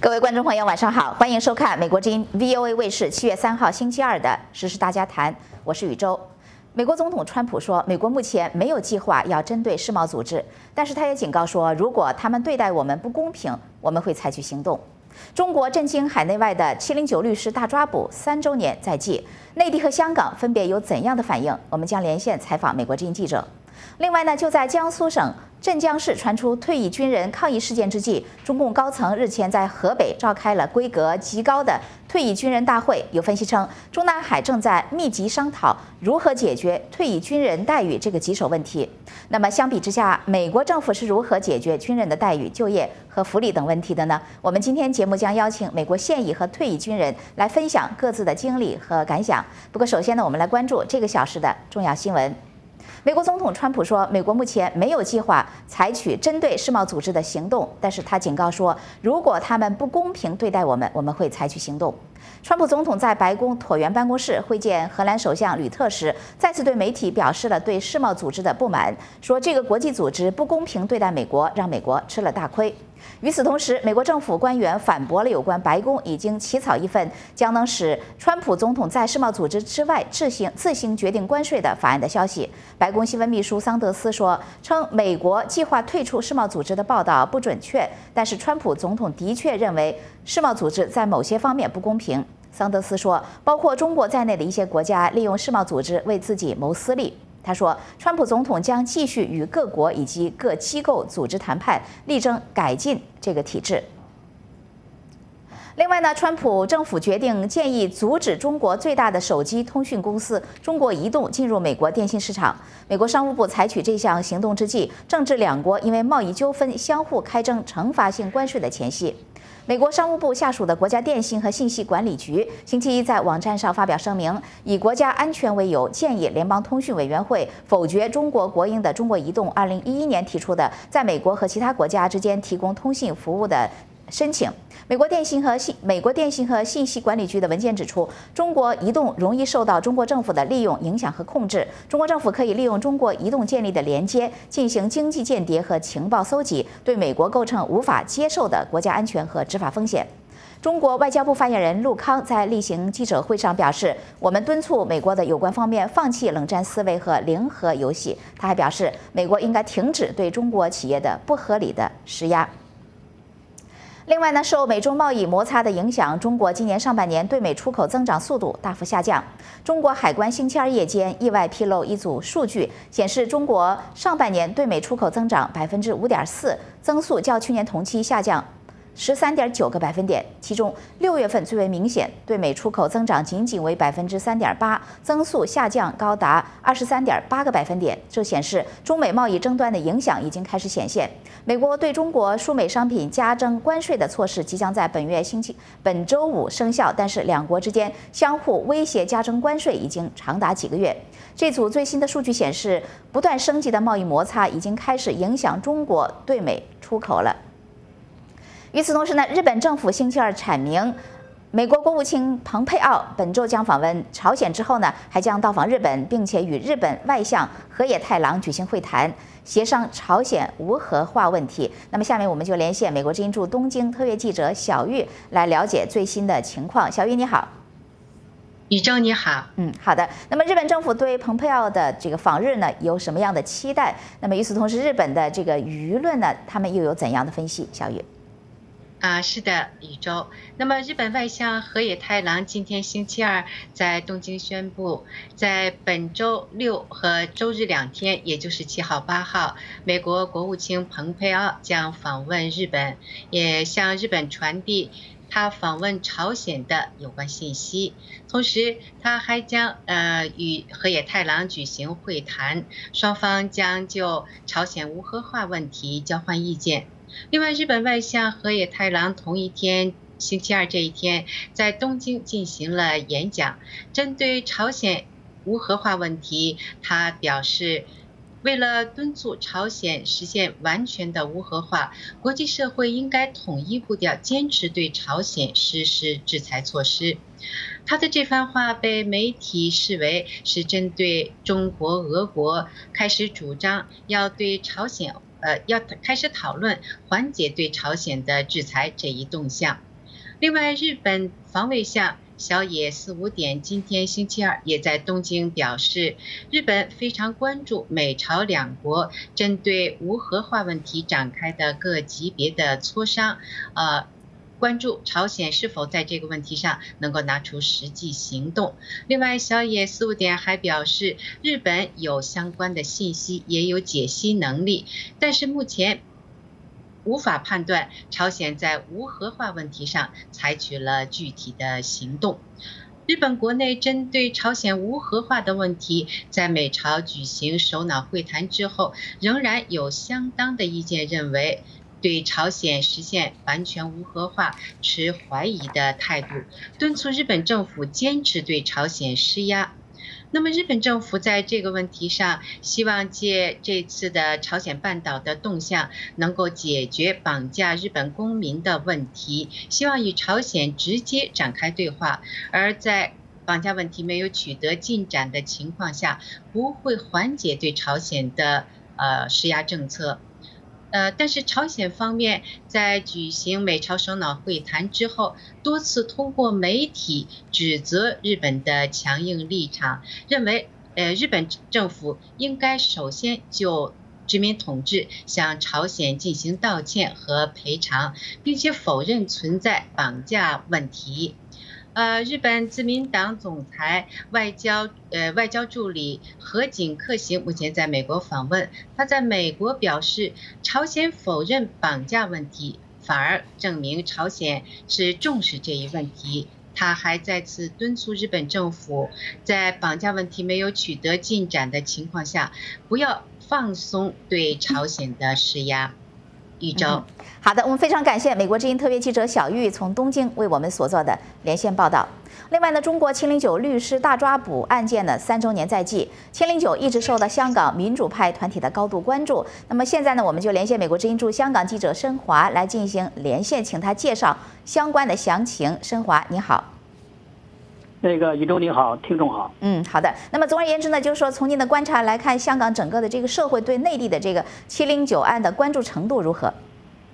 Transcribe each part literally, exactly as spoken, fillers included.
各位观众朋友，晚上好，欢迎收看美国之音 V O A 卫视七月三号星期二的时事大家谈，我是宇宙。美国总统川普说，美国目前没有计划要针对世贸组织，但是他也警告说，如果他们对待我们不公平，我们会采取行动。中国震惊海内外的七零九律师大抓捕三周年在即，内地和香港分别有怎样的反应？我们将连线采访美国之音记者。另外呢，就在江苏省镇江市传出退役军人抗议事件之际，中共高层日前在河北召开了规格极高的退役军人大会。有分析称，中南海正在密集商讨如何解决退役军人待遇这个棘手问题。那么相比之下，美国政府是如何解决军人的待遇、就业和福利等问题的呢？我们今天节目将邀请美国现役和退役军人来分享各自的经历和感想。不过首先呢，我们来关注这个小时的重要新闻。美国总统川普说，美国目前没有计划采取针对世贸组织的行动，但是他警告说，如果他们不公平对待我们，我们会采取行动。川普总统在白宫椭圆办公室会见荷兰首相吕特时，再次对媒体表示了对世贸组织的不满，说这个国际组织不公平对待美国，让美国吃了大亏。与此同时，美国政府官员反驳了有关白宫已经起草一份将能使川普总统在世贸组织之外自行自行决定关税的法案的消息。白宫新闻秘书桑德斯说，称美国计划退出世贸组织的报道不准确，但是川普总统的确认为世贸组织在某些方面不公平。桑德斯说，包括中国在内的一些国家利用世贸组织为自己谋私利。他说，川普总统将继续与各国以及各机构组织谈判，力争改进这个体制。另外呢，川普政府决定建议阻止中国最大的手机通讯公司中国移动进入美国电信市场。美国商务部采取这项行动之际，正值两国因为贸易纠纷相互开征惩罚性关税的前夕。美国商务部下属的国家电信和信息管理局星期一在网站上发表声明，以国家安全为由，建议联邦通讯委员会否决中国国营的中国移动二零一一年提出的在美国和其他国家之间提供通信服务的申请。美国电信和信美国电信和信息管理局的文件指出，中国移动容易受到中国政府的利用、影响和控制。中国政府可以利用中国移动建立的连接进行经济间谍和情报搜集，对美国构成无法接受的国家安全和执法风险。中国外交部发言人陆康在例行记者会上表示，我们敦促美国的有关方面放弃冷战思维和零和游戏。他还表示，美国应该停止对中国企业的不合理的施压。另外呢，受美中贸易摩擦的影响，中国今年上半年对美出口增长速度大幅下降。中国海关星期二夜间意外披露一组数据，显示中国上半年对美出口增长百分之五点四，增速较去年同期下降十三点九个百分点，其中六月份最为明显，对美出口增长仅仅为百分之三点八，增速下降高达二十三点八个百分点。这显示中美贸易争端的影响已经开始显现。美国对中国输美商品加征关税的措施即将在本月星期本周五生效，但是两国之间相互威胁加征关税已经长达几个月。这组最新的数据显示，不断升级的贸易摩擦已经开始影响中国对美出口了。与此同时呢，日本政府星期二阐明，美国国务卿蓬佩奥本周将访问朝鲜之后呢，还将到访日本，并且与日本外相河野太郎举行会谈，协商朝鲜无核化问题。那么下面我们就连线美国之音驻东京特约记者小玉来了解最新的情况。小玉你好。 宇宙你好。 嗯，好的。那么日本政府对蓬佩奥的这个访日呢有什么样的期待？那么与此同时，日本的这个舆论呢，他们又有怎样的分析？小玉。 啊，是的，宇宙。那么，日本外相河野太郎今天星期二在东京宣布，在本周六和周日两天，也就是七号、八号，美国国务卿蓬佩奥将访问日本，也向日本传递他访问朝鲜的有关信息。同时，他还将呃与河野太郎举行会谈，双方将就朝鲜无核化问题交换意见。另外，日本外相河野太郎同一天星期二这一天在东京进行了演讲，针对朝鲜无核化问题，他表示，为了敦促朝鲜实现完全的无核化，国际社会应该统一步调，坚持对朝鲜实施制裁措施。他的这番话被媒体视为是针对中国、俄国开始主张要对朝鲜呃，要开始讨论缓解对朝鲜的制裁这一动向。 另外，日本防卫相小野四五点今天星期二也在东京表示，日本非常关注美朝两国针对无核化问题展开的各级别的磋商，呃。关注朝鲜是否在这个问题上能够拿出实际行动。另外，小野四五点还表示，日本有相关的信息，也有解析能力，但是目前无法判断朝鲜在无核化问题上采取了具体的行动。日本国内针对朝鲜无核化的问题，在美朝举行首脑会谈之后，仍然有相当的意见认为，对朝鲜实现完全无核化持怀疑的态度，敦促日本政府坚持对朝鲜施压。那么日本政府在这个问题上，希望借这次的朝鲜半岛的动向，能够解决绑架日本公民的问题，希望与朝鲜直接展开对话。而在绑架问题没有取得进展的情况下，不会缓解对朝鲜的呃施压政策。呃，但是朝鲜方面在举行美朝首脑会谈之后，多次通过媒体指责日本的强硬立场，认为呃日本政府应该首先就殖民统治向朝鲜进行道歉和赔偿，并且否认存在绑架问题。呃，日本自民党总裁外交呃外交助理河井克行目前在美国访问，他在美国表示，朝鲜否认绑架问题，反而证明朝鲜是重视这一问题。他还再次敦促日本政府，在绑架问题没有取得进展的情况下，不要放松对朝鲜的施压。一周、嗯， 好的，我们非常感谢美国之音特别记者小玉从东京为我们所做的连线报道。另外呢，中国七零九律师大抓捕案件呢三周年在即，七零九一直受到香港民主派团体的高度关注。那么现在呢，我们就连线美国之音驻香港记者申华来进行连线，请他介绍相关的详情。申华，你好。 那个宇宙你好，听众好。 嗯，好的。那么总而言之呢，就是说从您的观察来看，香港整个的这个社会对内地的这个七零九案的关注程度如何？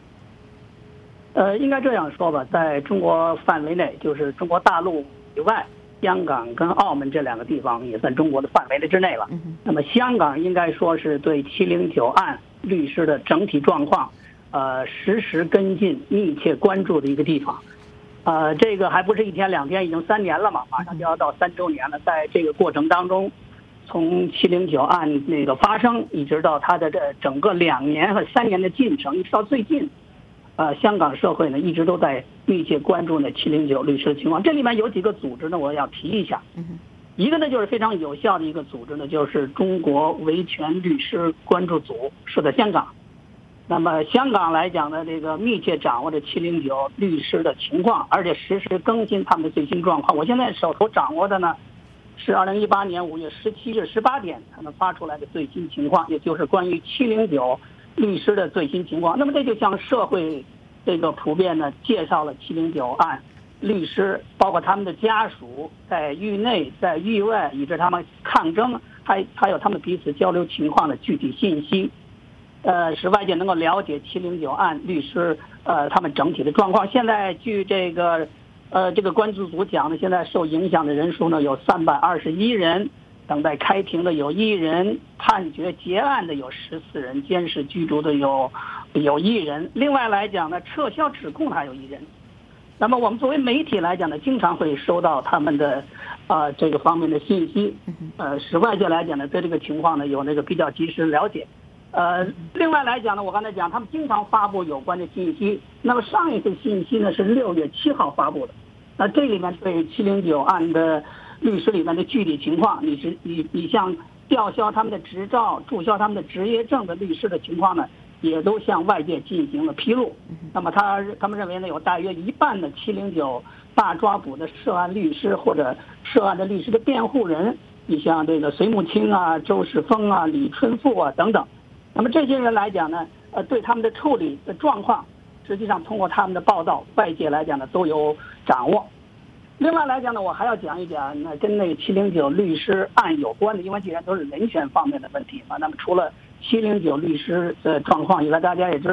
呃，应该这样说吧，在中国范围内，就是中国大陆以外，香港跟澳门这两个地方也算中国的范围之内了。嗯、那么香港应该说是对七零九案律师的整体状况，呃，实时跟进、密切关注的一个地方。呃，这个还不是一天两天，已经三年了嘛，马上就要到三周年了。在这个过程当中，从七零九案那个发生，一直到它的这整个两年和三年的进程，一直到最近，呃，香港社会呢一直都在密切关注呢七零九律师的情况。这里面有几个组织呢，我要提一下。一个呢就是非常有效的一个组织呢，就是中国维权律师关注组，设在香港。那么香港来讲呢，这个密切掌握着七零九律师的情况，而且实时更新他们的最新状况。我现在手头掌握的呢，是二零一八年五月十七日十八点他们发出来的最新情况，也就是关于七零九律师的最新情况。那么这就向社会这个普遍呢介绍了七零九案律师，包括他们的家属在狱内、在狱外，以致他们抗争，还还有他们彼此交流情况的具体信息。呃，使外界能够了解七零九案律师呃他们整体的状况。现在据这个呃这个关注组讲呢，现在受影响的人数呢有三百二十一人，等待开庭的有一人，判决结案的有十四人，监视居住的有有一人。另外来讲呢，撤销指控还有一人。那么我们作为媒体来讲呢，经常会收到他们的呃这个方面的信息，呃使外界来讲呢对这个情况呢有那个比较及时了解。呃，另外来讲呢，我刚才讲，他们经常发布有关的信息。那么上一次信息呢是六月七号发布的。那这里面对七零九案的律师里面的具体情况，你是你你像吊销他们的执照、注销他们的执业证的律师的情况呢，也都向外界进行了披露。那么他他们认为呢，有大约一半的七零九大抓捕的涉案律师或者涉案的律师的辩护人，你像这个隋木清啊、周世峰啊、李春富啊等等。那么这些人来讲呢，呃，对他们的处理的状况，实际上通过他们的报道，外界来讲呢都有掌握。另外来讲呢，我还要讲一讲那跟那个七零九律师案有关的，因为既然都是人权方面的问题嘛。那么除了七零九律师的状况以外，大家也知道，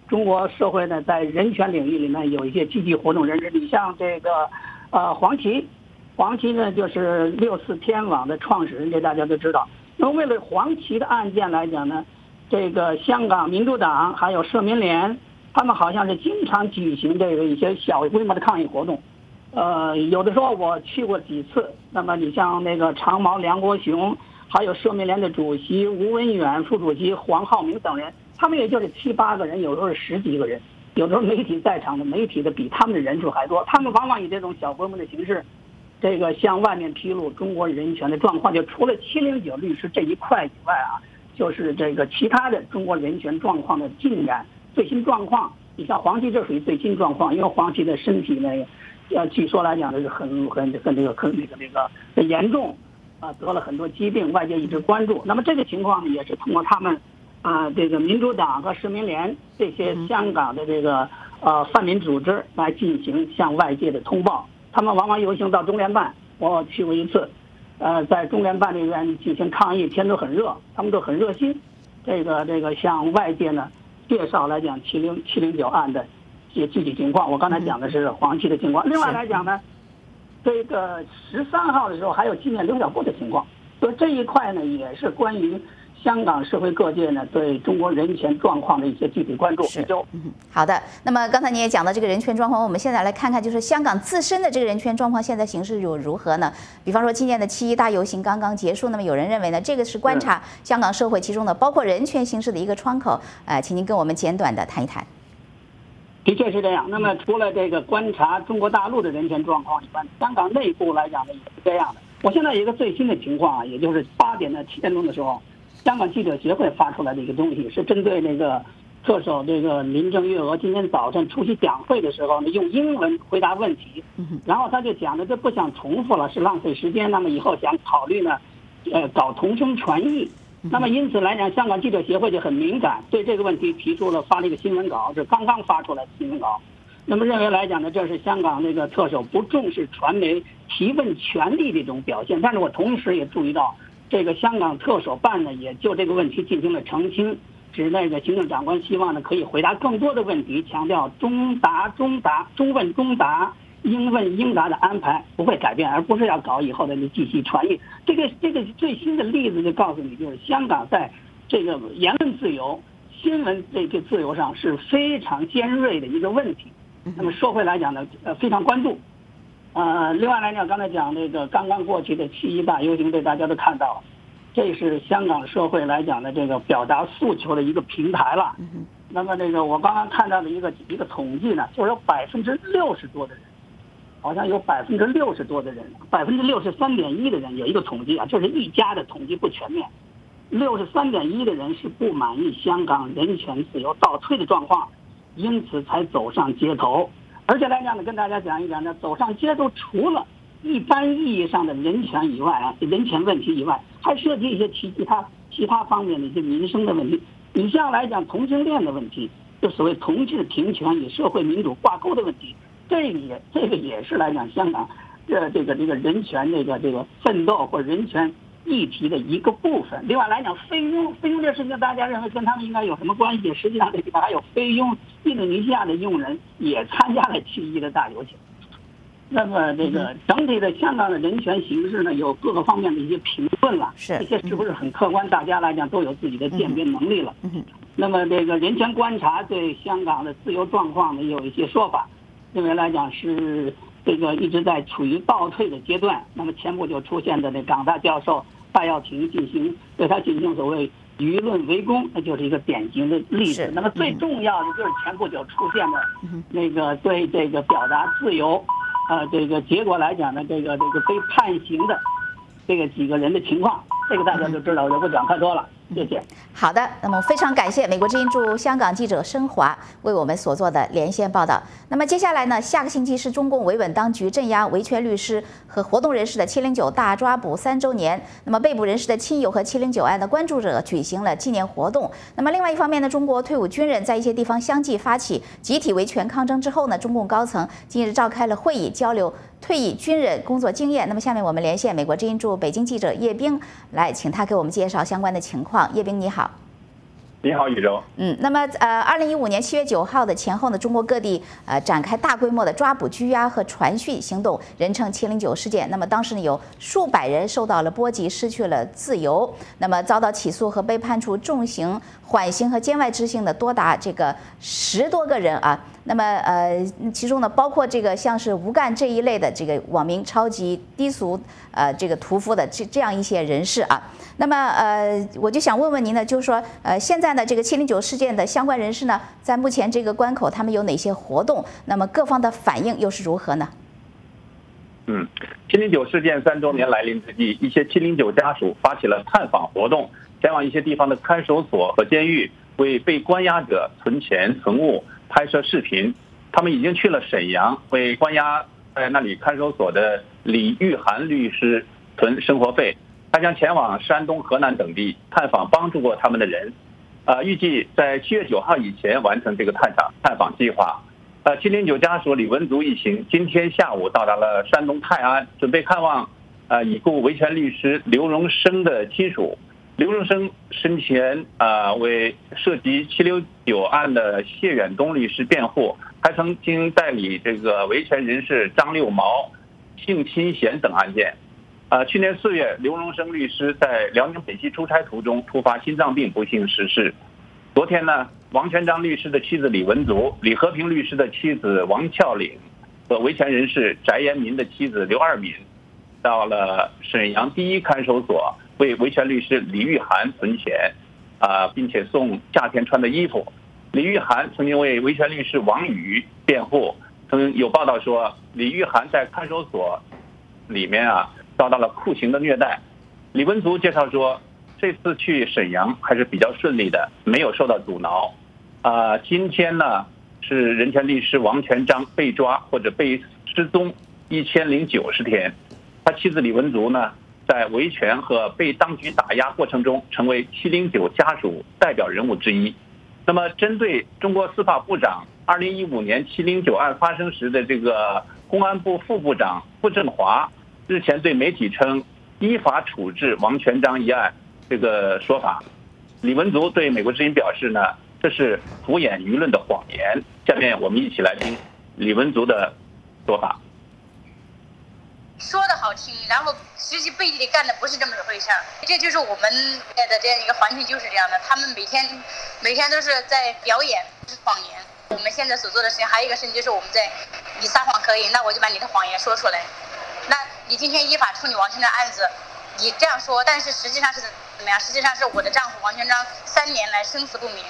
中国社会呢在人权领域里面有一些积极活动人士，你像这个呃黄琦，黄琦呢就是六四天网的创始人，这大家都知道。那么为了黄琦的案件来讲呢，这个香港民主党还有社民连，他们好像是经常举行这个一些小规模的抗议活动。呃，有的时候我去过几次。那么你像那个长毛梁国雄，还有社民连的主席吴文远、副主席黄浩明等人，他们也就是七八个人，有时候是十几个人，有时候媒体在场的媒体的比他们的人数还多。他们往往以这种小规模的形式，这个向外面披露中国人权的状况。就除了七零九律师这一块以外啊，就是这个其他的中国人权状况的进展、最新状况。你像黄琦这属于最新状况，因为黄琦的身体呢。呃，据说来讲呢是很很很这个很那个那个很严重，啊，得了很多疾病，外界一直关注。那么这个情况呢，也是通过他们啊，这个民主党和社民连这些香港的这个呃泛民组织来进行向外界的通报。他们往往游行到中联办，我去过一次，呃，在中联办这边进行抗议，天都很热，他们都很热心，这个这个向外界呢介绍来讲七零七零九案的。些具体情况，我刚才讲的是黄琦的情况。另外来讲呢，这个十三号的时候还有纪念刘晓波的情况，所以这一块呢也是关于香港社会各界呢对中国人权状况的一些具体关注。 是，嗯，好的。那么刚才你也讲到这个人权状况，我们现在来看看，就是香港自身的这个人权状况现在形势又如何呢？比方说今年的七一大游行刚刚结束，那么有人认为呢，这个是观察香港社会其中的包括人权形势的一个窗口。呃，请您跟我们简短的谈一谈。 的确是这样。那么除了这个观察中国大陆的人权状况以外，香港内部来讲呢也是这样的。我现在有一个最新的情况啊，也就是八点的七点钟的时候，香港记者协会发出来的一个东西，是针对那个特首这个林郑月娥今天早晨出席讲会的时候呢，用英文回答问题，然后他就讲的这不想重复了，是浪费时间。那么以后想考虑呢，呃，搞同声传译。那么因此来讲，香港记者协会就很敏感，对这个问题提出了发了一个新闻稿，是刚刚发出来的新闻稿。那么认为来讲呢，这是香港那个特首不重视传媒提问权利的一种表现。但是我同时也注意到，这个香港特首办呢也就这个问题进行了澄清，指那个行政长官希望呢可以回答更多的问题，强调中答中答、中问中答、应问应答的安排不会改变，而不是要搞以后的继续传译。这个这个最新的例子就告诉你，就是香港在这个言论自由、新闻这个自由上是非常尖锐的一个问题。那么社会来讲呢，呃，非常关注。呃，另外来讲，刚才讲那个刚刚过去的七一大游行，对大家都看到了，这是香港社会来讲的这个表达诉求的一个平台了。那么这个我刚刚看到的一个一个统计呢，就是有百分之六十多的人。好像有百分之六十多的人，百分之六十三点一的人有一个统计啊，就是一家的统计不全面，六十三点一的人是不满意香港人权自由倒退的状况，因此才走上街头。而且来讲呢，跟大家讲一讲呢，走上街头除了一般意义上的人权以外啊，人权问题以外，还涉及一些其其他其他方面的一些民生的问题。你像来讲同性恋的问题，就所谓同志平权与社会民主挂钩的问题。这个也这个也是来讲香港这这个这个人权这个这个奋斗或者人权议题的一个部分。另外来讲，菲佣菲佣这事情，大家认为跟他们应该有什么关系？实际上这里边还有菲佣印度尼西亚的佣人也参加了七一的大游行。那么这个整体的香港的人权形势呢，有各个方面的一些评论了， 是这些是不是很客观？大家来讲都有自己的鉴别能力了。那么这个人权观察对香港的自由状况呢，有一些说法。认为来讲是这个一直在处于倒退的阶段。那么前不久出现的那港大教授戴耀廷进行对他进行所谓舆论围攻，那就是一个典型的例子。那么最重要的就是前不久出现的那个对这个表达自由，呃，这个结果来讲呢，这个这个被判刑的这个几个人的情况，这个大家都知道，我就不讲太多了。谢谢。 好的，那么非常感谢美国之音驻香港记者申华为我们所做的连线报道。那么接下来呢，下个星期是中共维稳当局镇压维权律师和活动人士的七零九大抓捕三周年。那么被捕人士的亲友和七零九案的关注者举行了纪念活动。那么另外一方面呢，中国退伍军人在一些地方相继发起集体维权抗争之后呢，中共高层近日召开了会议，交流退役军人工作经验。那么下面我们连线美国之音驻北京记者叶冰，来请他给我们介绍相关的情况。叶冰你好。 你好，宇宙。 嗯，那么呃，二零一五年七月九号的前后呢，中国各地呃展开大规模的抓捕、拘押和传讯行动，人称“七零九事件”。那么当时呢，有数百人受到了波及，失去了自由，那么遭到起诉和被判处重刑、缓刑和监外执行的多达这个十多个人啊。那么呃，其中呢，包括这个像是吴干这一类的这个网民超级低俗呃这个屠夫的这这样一些人士啊。那么呃，我就想问问您呢，就是说呃，现在呢这个七零九事件的相关人士呢，在目前这个关口，他们有哪些活动？那么各方的反应又是如何呢？ 嗯，七零九事件三周年来临之际，一些七零九家属发起了探访活动，前往一些地方的看守所和监狱，为被关押者存钱存物、拍摄视频。他们已经去了沈阳，为关押在那里看守所的李玉涵律师存生活费。还将前往山东、河南等地探访帮助过他们的人。呃，预计在七月九号以前完成这个探访探访计划。呃，七零九家属李文足一行今天下午到达了山东泰安，准备看望呃已故维权律师刘荣生的亲属。刘荣生生前呃为涉及七零九案的谢远东律师辩护，还曾经代理这个维权人士张六毛、性侵险等案件。呃，去年四月，刘荣生律师在辽宁北溪出差途中突发心脏病，不幸逝世。昨天呢，王全璋律师的妻子李文足、李和平律师的妻子王峭岭和维权人士翟延民的妻子刘二敏，到了沈阳第一看守所为维权律师李玉涵存钱，啊、呃，并且送夏天穿的衣服。李玉涵曾经为维权律师王宇辩护，曾有报道说，李玉涵在看守所里面啊。遭到了酷刑的虐待。李文足介绍说，这次去沈阳还是比较顺利的，没有受到阻挠。啊、呃，今天呢是人权律师王全璋被抓或者被失踪一千零九十天。他妻子李文足呢，在维权和被当局打压过程中，成为七零九家属代表人物之一。那么，针对中国司法部长二零一五年七零九案发生时的这个公安部副部长傅政华。日前对媒体称依法处置王全璋一案这个说法，李文足对美国之音表示呢，这是敷衍舆论的谎言。下面我们一起来听李文足的说法。 说的好听，然后实际背地里干的不是这么一回事儿。这就是我们的这样一个环境，就是这样的。他们每天每天都是在表演是谎言。我们现在所做的事情，还有一个事情就是我们在你撒谎可以，那我就把你的谎言说出来。那你今天依法处理王全璋案子，你这样说，但是实际上是怎么样？实际上是我的丈夫王全璋三年来生死不明。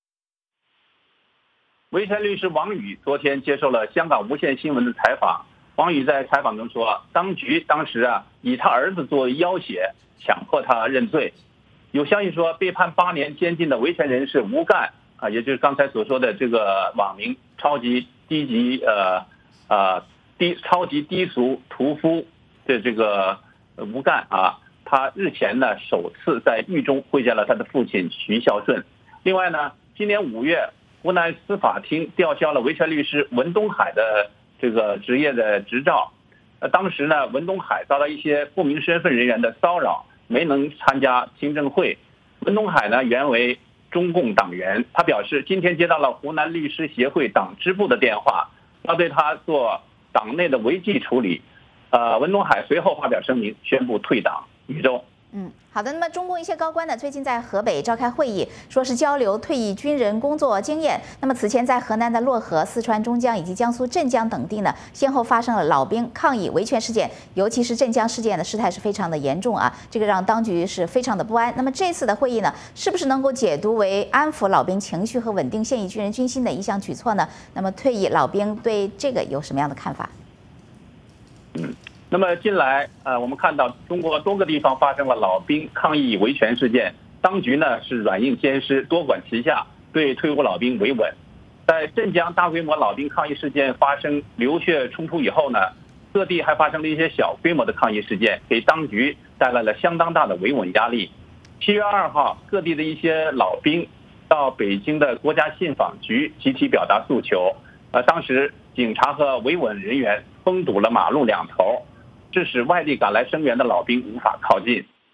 维权律师王宇昨天接受了香港无线新闻的采访。王宇在采访中说，当局当时啊以他儿子作为要挟，强迫他认罪。有消息说，被判八年监禁的维权人士吴干啊，也就是刚才所说的这个网名超级低级呃呃。低超级低俗屠夫的这个吴干啊，他日前呢首次在狱中会见了他的父亲徐孝顺。另外呢，今年五月，湖南司法厅吊销了维权律师文东海的这个职业的执照。呃，当时呢，文东海遭到一些不明身份人员的骚扰，没能参加听证会。文东海呢原为中共党员，他表示今天接到了湖南律师协会党支部的电话，要对他做党内的违纪处理。呃，文东海随后发表声明，宣布退党。宇宙。 嗯，好的。那么中共一些高官呢，最近在河北召开会议，说是交流退役军人工作经验。那么此前在河南的漯河、四川中江以及江苏镇江等地呢，先后发生了老兵抗议维权事件，尤其是镇江事件的事态是非常的严重啊，这个让当局是非常的不安。那么这次的会议呢，是不是能够解读为安抚老兵情绪和稳定现役军人军心的一项举措呢？那么退役老兵对这个有什么样的看法？ 嗯。那么近来，呃，我们看到中国多个地方发生了老兵抗议维权事件，当局呢是软硬兼施，多管齐下，对退伍老兵维稳。在镇江大规模老兵抗议事件发生流血冲突以后呢，各地还发生了一些小规模的抗议事件，给当局带来了相当大的维稳压力。七月二号，各地的一些老兵到北京的国家信访局集体表达诉求，呃，当时警察和维稳人员封堵了马路两头，致使外地赶来声援的老兵无法靠近。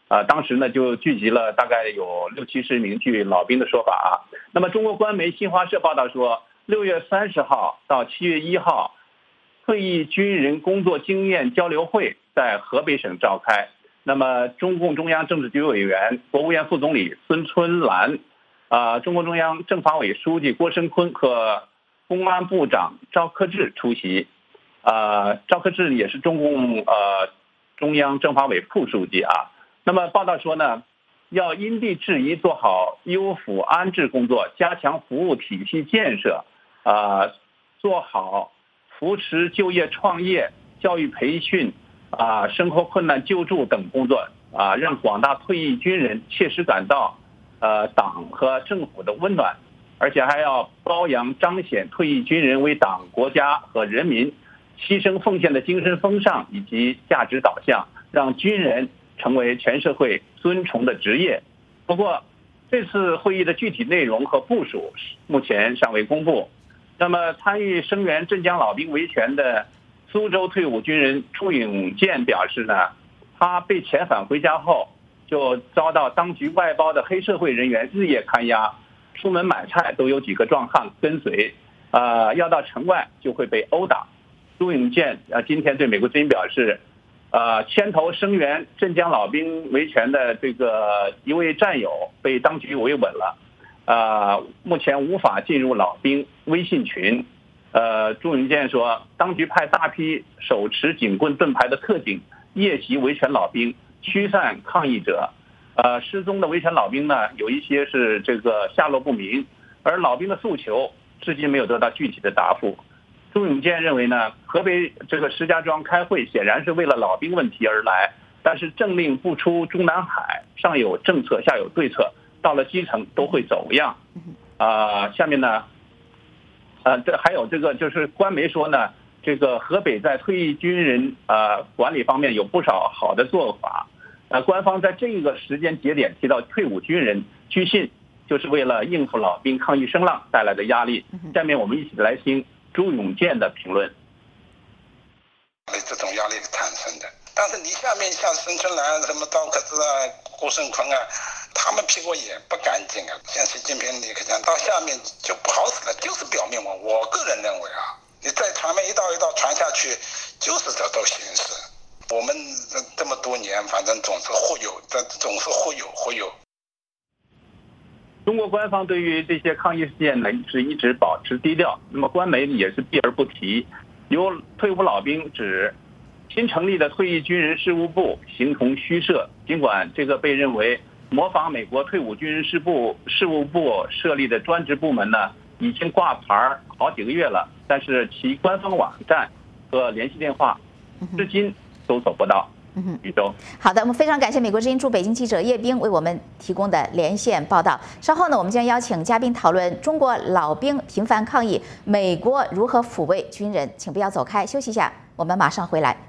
呃，当时呢就聚集了大概有六七十名据老兵的说法啊。那么中国官媒新华社报道说，六月三十号到七月一号，退役军人工作经验交流会在河北省召开。那么中共中央政治局委员、国务院副总理孙春兰，啊、呃，中共中央政法委书记郭声琨和公安部长赵克志出席。啊、呃，赵克志也是中共呃中央政法委副书记啊。那么报道说呢，要因地制宜做好优抚安置工作，加强服务体系建设，啊、呃，做好扶持就业创业、教育培训。啊，生活困难救助等工作啊，让广大退役军人切实感到，呃，党和政府的温暖，而且还要褒扬彰显退役军人为党、国家和人民牺牲奉献的精神风尚以及价值导向，让军人成为全社会尊崇的职业。不过，这次会议的具体内容和部署目前尚未公布。那么，参与声援镇江老兵维权的苏州退伍军人朱永健表示呢，他被遣返回家后，就遭到当局外包的黑社会人员日夜看押，出门买菜都有几个壮汉跟随，呃，要到城外就会被殴打。朱永健呃今天对美国之音表示，呃，牵头声援镇江老兵维权的这个一位战友被当局维稳了，呃，目前无法进入老兵微信群。呃，朱永健说，当局派大批手持警棍盾牌的特警夜袭维权老兵，驱散抗议者。呃，失踪的维权老兵呢，有一些是这个下落不明，而老兵的诉求至今没有得到具体的答复。朱永健认为呢，河北这个石家庄开会显然是为了老兵问题而来，但是政令不出中南海，上有政策下有对策，到了基层都会走样。啊、呃，下面呢。呃，这还有这个就是官媒说呢，这个河北在退役军人呃管理方面有不少好的做法。呃，官方在这个时间节点提到退伍军人，据信就是为了应付老兵抗议声浪带来的压力。下面我们一起来听朱永健的评论。 这种压力产生的，但是你下面像孙春兰、什么赵克志啊、郭声琨啊。他们屁股也不干净啊！像习近平你可讲到下面就不好使了，就是表面文。我个人认为啊，你再传媒一道一道传下去，就是这种形式。我们这么多年，反正总是忽悠，这总是忽悠忽悠。 中国官方对于这些抗议事件呢，是一直保持低调。那么官媒也是避而不提。有退伍老兵指，新成立的退役军人事务部形同虚设，尽管这个被认为模仿美国退伍军人事部事务部设立的专职部门呢，已经挂牌好几个月了，但是其官方网站和联系电话至今都走不到。宇宙， 好的，我们非常感谢美国之音驻北京记者叶冰为我们提供的连线报道。稍后呢，我们将邀请嘉宾讨论中国老兵频繁抗议，美国如何抚慰军人。请不要走开，休息一下，我们马上回来。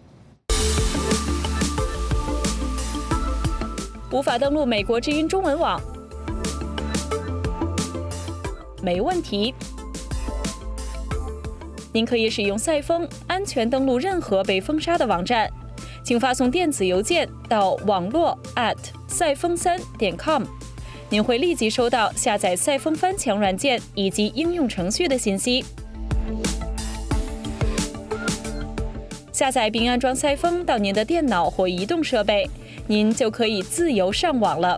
无法登录美国之音中文网？没问题，您可以使用赛风安全登录任何被封杀的网站，请发送电子邮件到网络 at 赛风三点 com， 您会立即收到下载赛风翻墙软件以及应用程序的信息。下载并安装赛风到您的电脑或移动设备，您就可以自由上网了。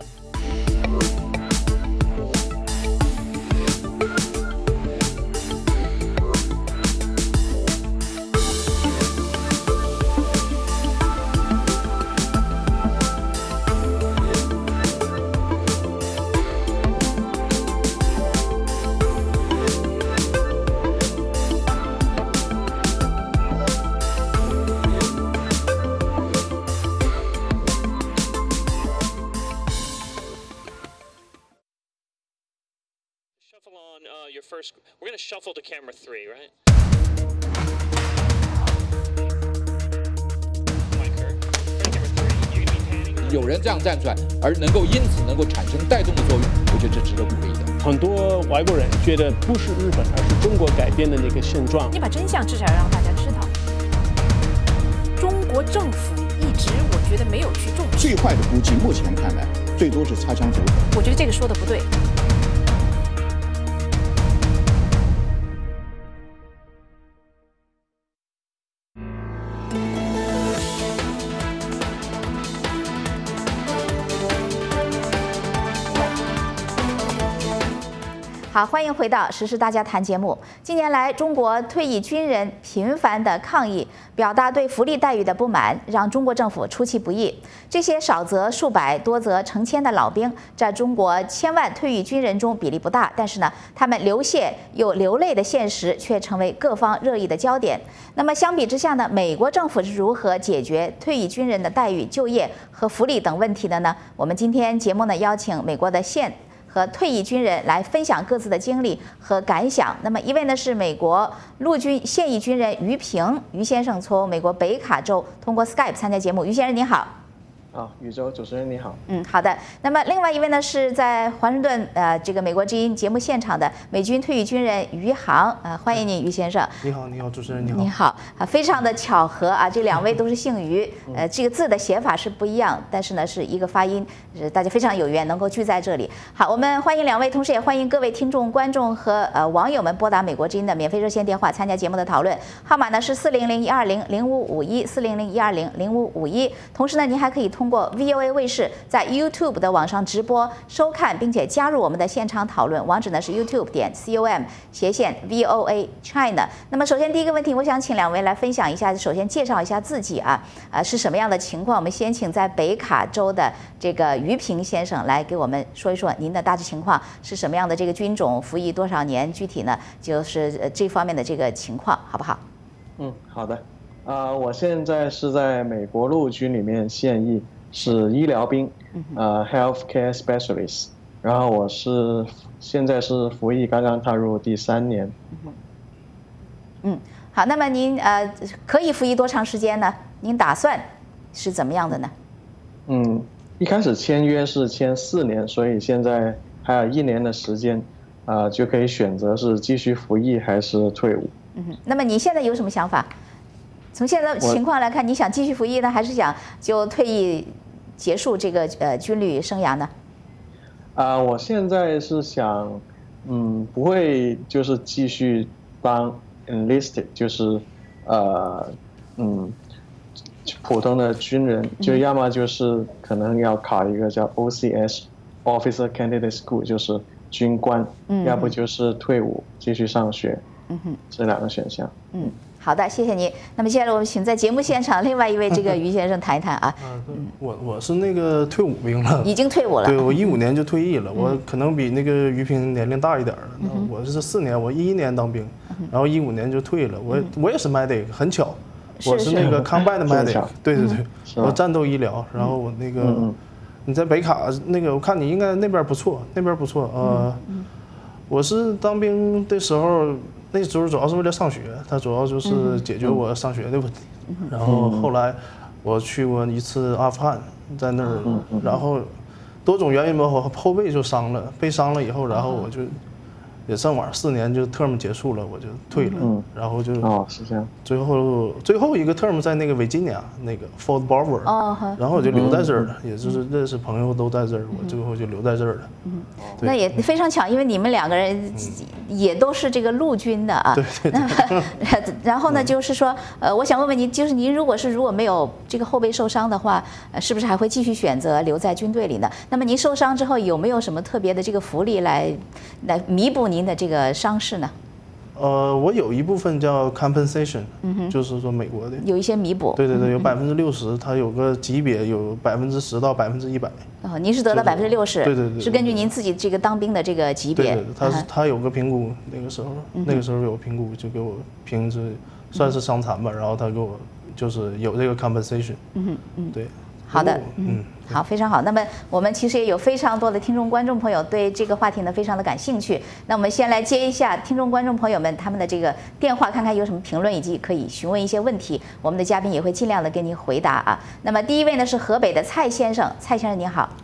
First, we're going to shuffle to camera three, right? Camera three, you're going to be panning. 有人这样站出来，而能够因此能够产生带动的作用，我觉得这值得鼓励的。 很多外国人觉得不是日本，而是中国改变的那个现状。 你把真相至少让大家知道，中国政府一一直我觉得没有去重视。 最坏的估计，目前看来最多是擦枪走火。 我觉得这个说的不对。 好，欢迎回到《时事大家谈》节目。近年来，中国退役军人频繁的抗议，表达对福利待遇的不满，让中国政府出其不意。这些少则数百、多则成千的老兵，在中国千万退役军人中比例不大，但是呢，他们流血又流泪的现实却成为各方热议的焦点。那么相比之下呢，美国政府是如何解决退役军人的待遇、就业和福利等问题的呢？我们今天节目呢，邀请美国的现和退役军人来分享各自的经历和感想。那么一位呢是美国陆军现役军人于平，于先生从美国北卡州通过 Skype 参加节目。于先生您好。 啊，宇宙主持人你好。 嗯，好的。那么另外一位呢是在华盛顿呃这个美国之音节目现场的美军退役军人于航，呃欢迎你于先生。 你好，你好，主持人你好。 你好啊，非常的巧合啊，这两位都是姓于，呃这个字的写法是不一样，但是呢是一个发音，是大家非常有缘能够聚在这里。好，我们欢迎两位，同时也欢迎各位听众、观众和呃网友们拨打美国之音的免费热线电话参加节目的讨论，号码呢是四零零一二零零五五一四零零一二零零五五一。同时呢，您还可以通过 V O A 卫视在 YouTube 的网上直播收看，并且加入我们的现场讨论，网址呢是 YouTube 点 com 斜线 V O A China。那么首先第一个问题，我想请两位来分享一下，首先介绍一下自己啊，呃是什么样的情况？我们先请在北卡州的这个于平先生来给我们说一说您的大致情况是什么样的，这个军种服役多少年，具体呢就是这方面的这个情况，好不好？ 嗯，好的。啊、呃，我现在是在美国陆军里面现役。是医疗兵，呃 ，healthcare specialist。然后我是现在是服役，刚刚踏入第三年。 嗯，好，那么您呃可以服役多长时间呢？您打算是怎么样的呢？ 嗯，一开始签约是签四年，所以现在还有一年的时间，啊、呃，就可以选择是继续服役还是退伍。 嗯哼，那么你现在有什么想法？从现在的情况来看，你想继续服役呢，还是想就退役结束这个呃军旅生涯呢？ 啊、呃，我现在是想，嗯，不会就是继续当 enlisted， 就是呃嗯普通的军人，就要么就是可能要考一个叫 O C S Officer Candidate School， 就是军官，嗯、要不就是退伍继续上学，嗯哼，这两个选项， 嗯。好的，谢谢你。那么接下来我们请在节目现场另外一位这个于先生谈一谈啊。 嗯，我我是那个退伍兵了， 已经退伍了。 对，我一五年就退役了，我可能比那个于平年龄大一点了。 嗯、 我是四年，我一一年当兵，然后一五年就退了。我我也是 medic， 很巧，我是那个 combat medic， 对对对，我战斗医疗。然后我那个你在北卡那个，我看你应该那边不错，那边不错。呃，我是当兵的时候。那时候主要是为了上学，他主要就是解决我上学的问题。然后后来我去过一次阿富汗，在那儿，然后多种原因吧，我后背就伤了，被伤了以后，然后我就也正晚四年就 term 结束了，我就退了， 嗯、 然后就哦是这样， 最后最后一个 term 在那个维吉尼亚那个 Fort Broward，、哦、然后我就留在这儿了，嗯、也就是认识朋友都在这儿，嗯、我最后就留在这儿了。 嗯，那也非常巧，因为你们两个人也都是这个陆军的啊。 对对对。 然后呢，就是说，呃，我想问问您，就是您如果是如果没有这个后背受伤的话，呃，是不是还会继续选择留在军队里呢？那么您受伤之后有没有什么特别的这个福利来来弥补您的这个伤势呢？ 呃，我有一部分叫 compensation，、嗯、就是说美国的有一些弥补。 对对对，有百分之六十，它有个级别，有百分之十到百分之一百。 哦，您是得到百分之六十， 对对对， 是根据您自己这个当兵的这个级别。 对对对，他是他有个评估，那个时候、嗯、那个时候有评估，就给我评是算是伤残吧，然后他给我就是有这个 compensation。嗯嗯，对。 好的，嗯，好，非常好。那么我们其实也有非常多的听众观众朋友对这个话题呢非常的感兴趣。那我们先来接一下听众观众朋友们他们的这个电话，看看有什么评论以及可以询问一些问题，我们的嘉宾也会尽量的给您回答啊。那么第一位呢是河北的蔡先生，蔡先生您好。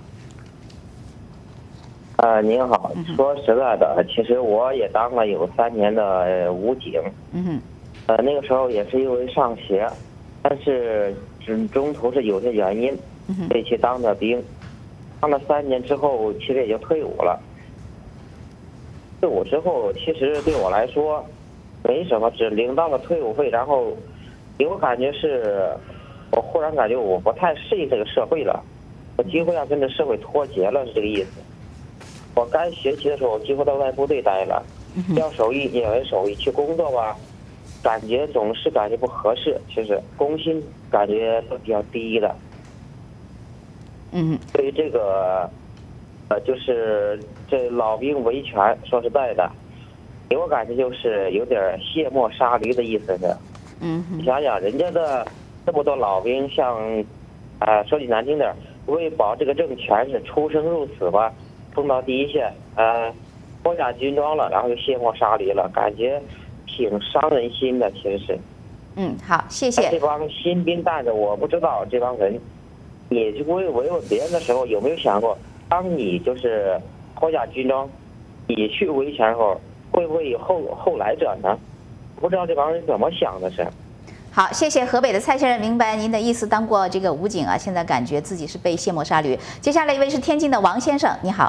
呃，您好，说实在的，其实我也当了有三年的武警。嗯哼。呃，那个时候也是因为上学。但是中中途是有些原因被去当的兵，当了三年之后，其实也就退伍了。退伍之后，其实对我来说没什么，只领到了退伍费，然后给我感觉是，我忽然感觉我不太适应这个社会了，我几乎要跟这社会脱节了，是这个意思。我该学习的时候，我几乎都在部队待了，要手艺也有手艺，去工作吧，感觉总是感觉不合适，其实工薪感觉都比较低的。 嗯， 对于这个，呃，就是这老兵维权，说实在的，给我感觉就是有点卸磨杀驴的意思是。 嗯， 你想想人家的这么多老兵，像，呃，说句难听点，为保这个政权是出生入死吧，冲到第一线，呃，脱下军装了，然后就卸磨杀驴了，感觉挺伤人心的，其实是。 嗯，好，谢谢。 这帮新兵蛋子，我不知道这帮人，你去维维稳别人的时候，有没有想过，当你就是脱下军装，你去维权后，会不会有后后来者呢？不知道这帮人怎么想的是。 好，谢谢河北的蔡先生，明白您的意思。当过这个武警啊，现在感觉自己是被卸磨杀驴。接下来一位是天津的王先生，你好。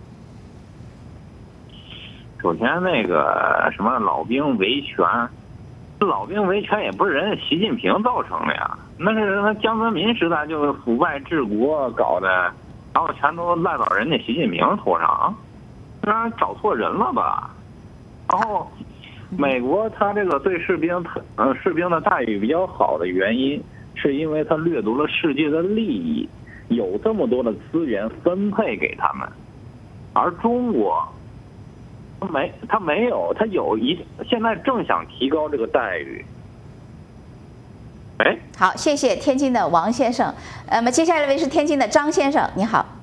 首先，那个什么老兵维权，老兵维权也不是人家习近平造成的呀，那是那江泽民时代就是腐败治国搞的，然后全都赖到人家习近平头上，让人找错人了吧？然后。美国他这个对士兵，呃，士兵的待遇比较好的原因，是因为他掠夺了世界的利益，有这么多的资源分配给他们，而中国没，他没有，他有一现在正想提高这个待遇。哎， 好，谢谢天津的王先生。那么接下来一位是天津的张先生，你好。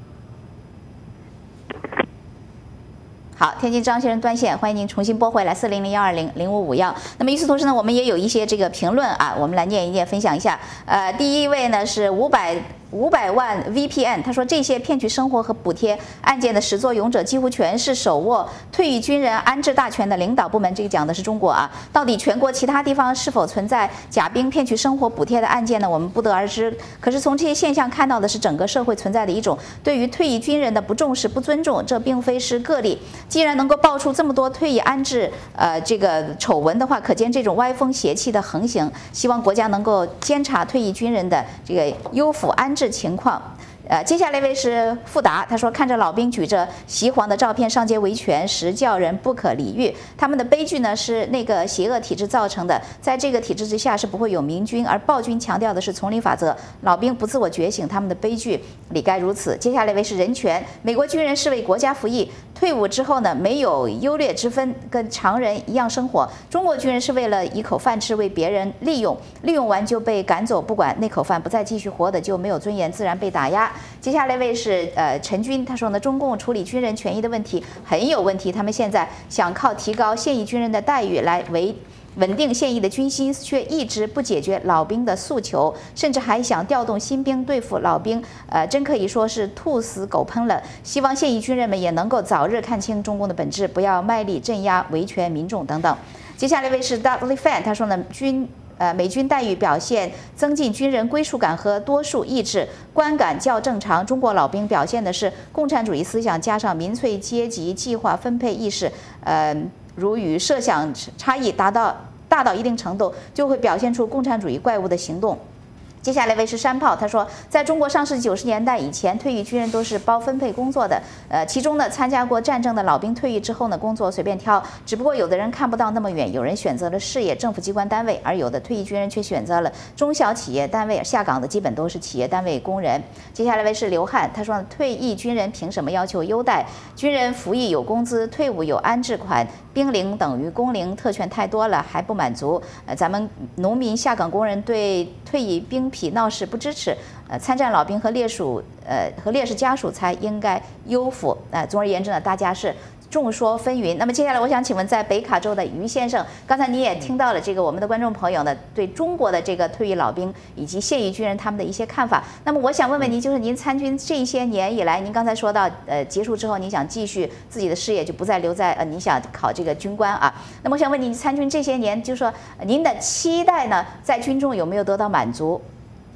好，天津张先生断线，欢迎您重新拨回来四零零幺二零零五五幺。那么与此同时呢，我们也有一些这个评论啊，我们来念一念，分享一下。呃，第一位呢是五百五百万 V P N， 他说这些骗取生活和补贴案件的始作俑者几乎全是手握退役军人安置大权的领导部门。这个讲的是中国啊，到底全国其他地方是否存在假兵骗取生活补贴的案件呢？我们不得而知。可是从这些现象看到的是整个社会存在的一种对于退役军人的不重视、不尊重，这并非是个例。既然能够爆出这么多退役安置呃这个丑闻的话，可见这种歪风邪气的横行。希望国家能够监察退役军人的这个优抚安置情况。呃，接下来一位是富达，他说看着老兵举着习黄的照片上街维权，实叫人不可理喻。他们的悲剧呢是那个邪恶体制造成的，在这个体制之下是不会有明君，而暴君强调的是丛林法则。老兵不自我觉醒，他们的悲剧理该如此。接下来一位是人权，美国军人是为国家服役，退伍之后呢没有优劣之分，跟常人一样生活。中国军人是为了一口饭吃，为别人利用，利用完就被赶走，不管那口饭不再继续活的就没有尊严，自然被打压。接下来一位是呃陈军，他说呢，中共处理军人权益的问题很有问题，他们现在想靠提高现役军人的待遇来维稳定现役的军心，却一直不解决老兵的诉求，甚至还想调动新兵对付老兵，呃，真可以说是兔死狗烹了。希望现役军人们也能够早日看清中共的本质，不要卖力镇压维权民众等等。接下来一位是 Dudley Fan， 他说呢，军。呃，美军待遇表现增进军人归属感和多数意志，观感较正常。中国老兵表现的是共产主义思想加上民粹阶级计划分配意识，呃，如与设想差异达到大到一定程度，就会表现出共产主义怪物的行动。接下来一位是山炮，他说，在中国上世纪九十年代以前，退役军人都是包分配工作的，呃，其中呢，参加过战争的老兵退役之后呢，工作随便挑，只不过有的人看不到那么远，有人选择了事业政府机关单位，而有的退役军人却选择了中小企业单位，下岗的基本都是企业单位工人。接下来一位是刘汉，他说，退役军人凭什么要求优待？军人服役有工资，退伍有安置款，兵龄等于工龄，特权太多了还不满足。呃，咱们农民下岗工人对退役兵痞闹事不支持，呃，参战老兵和烈属呃和烈士家属才应该优抚。呃，总而言之呢，大家是众说纷纭。那么接下来我想请问，在北卡州的于先生，刚才你也听到了这个我们的观众朋友呢对中国的这个退役老兵以及现役军人他们的一些看法。那么我想问问您，就是您参军这些年以来，您刚才说到呃结束之后，您想继续自己的事业，就不再留在呃您想考这个军官啊。那么我想问您，参军这些年，就是说您的期待呢，在军中有没有得到满足？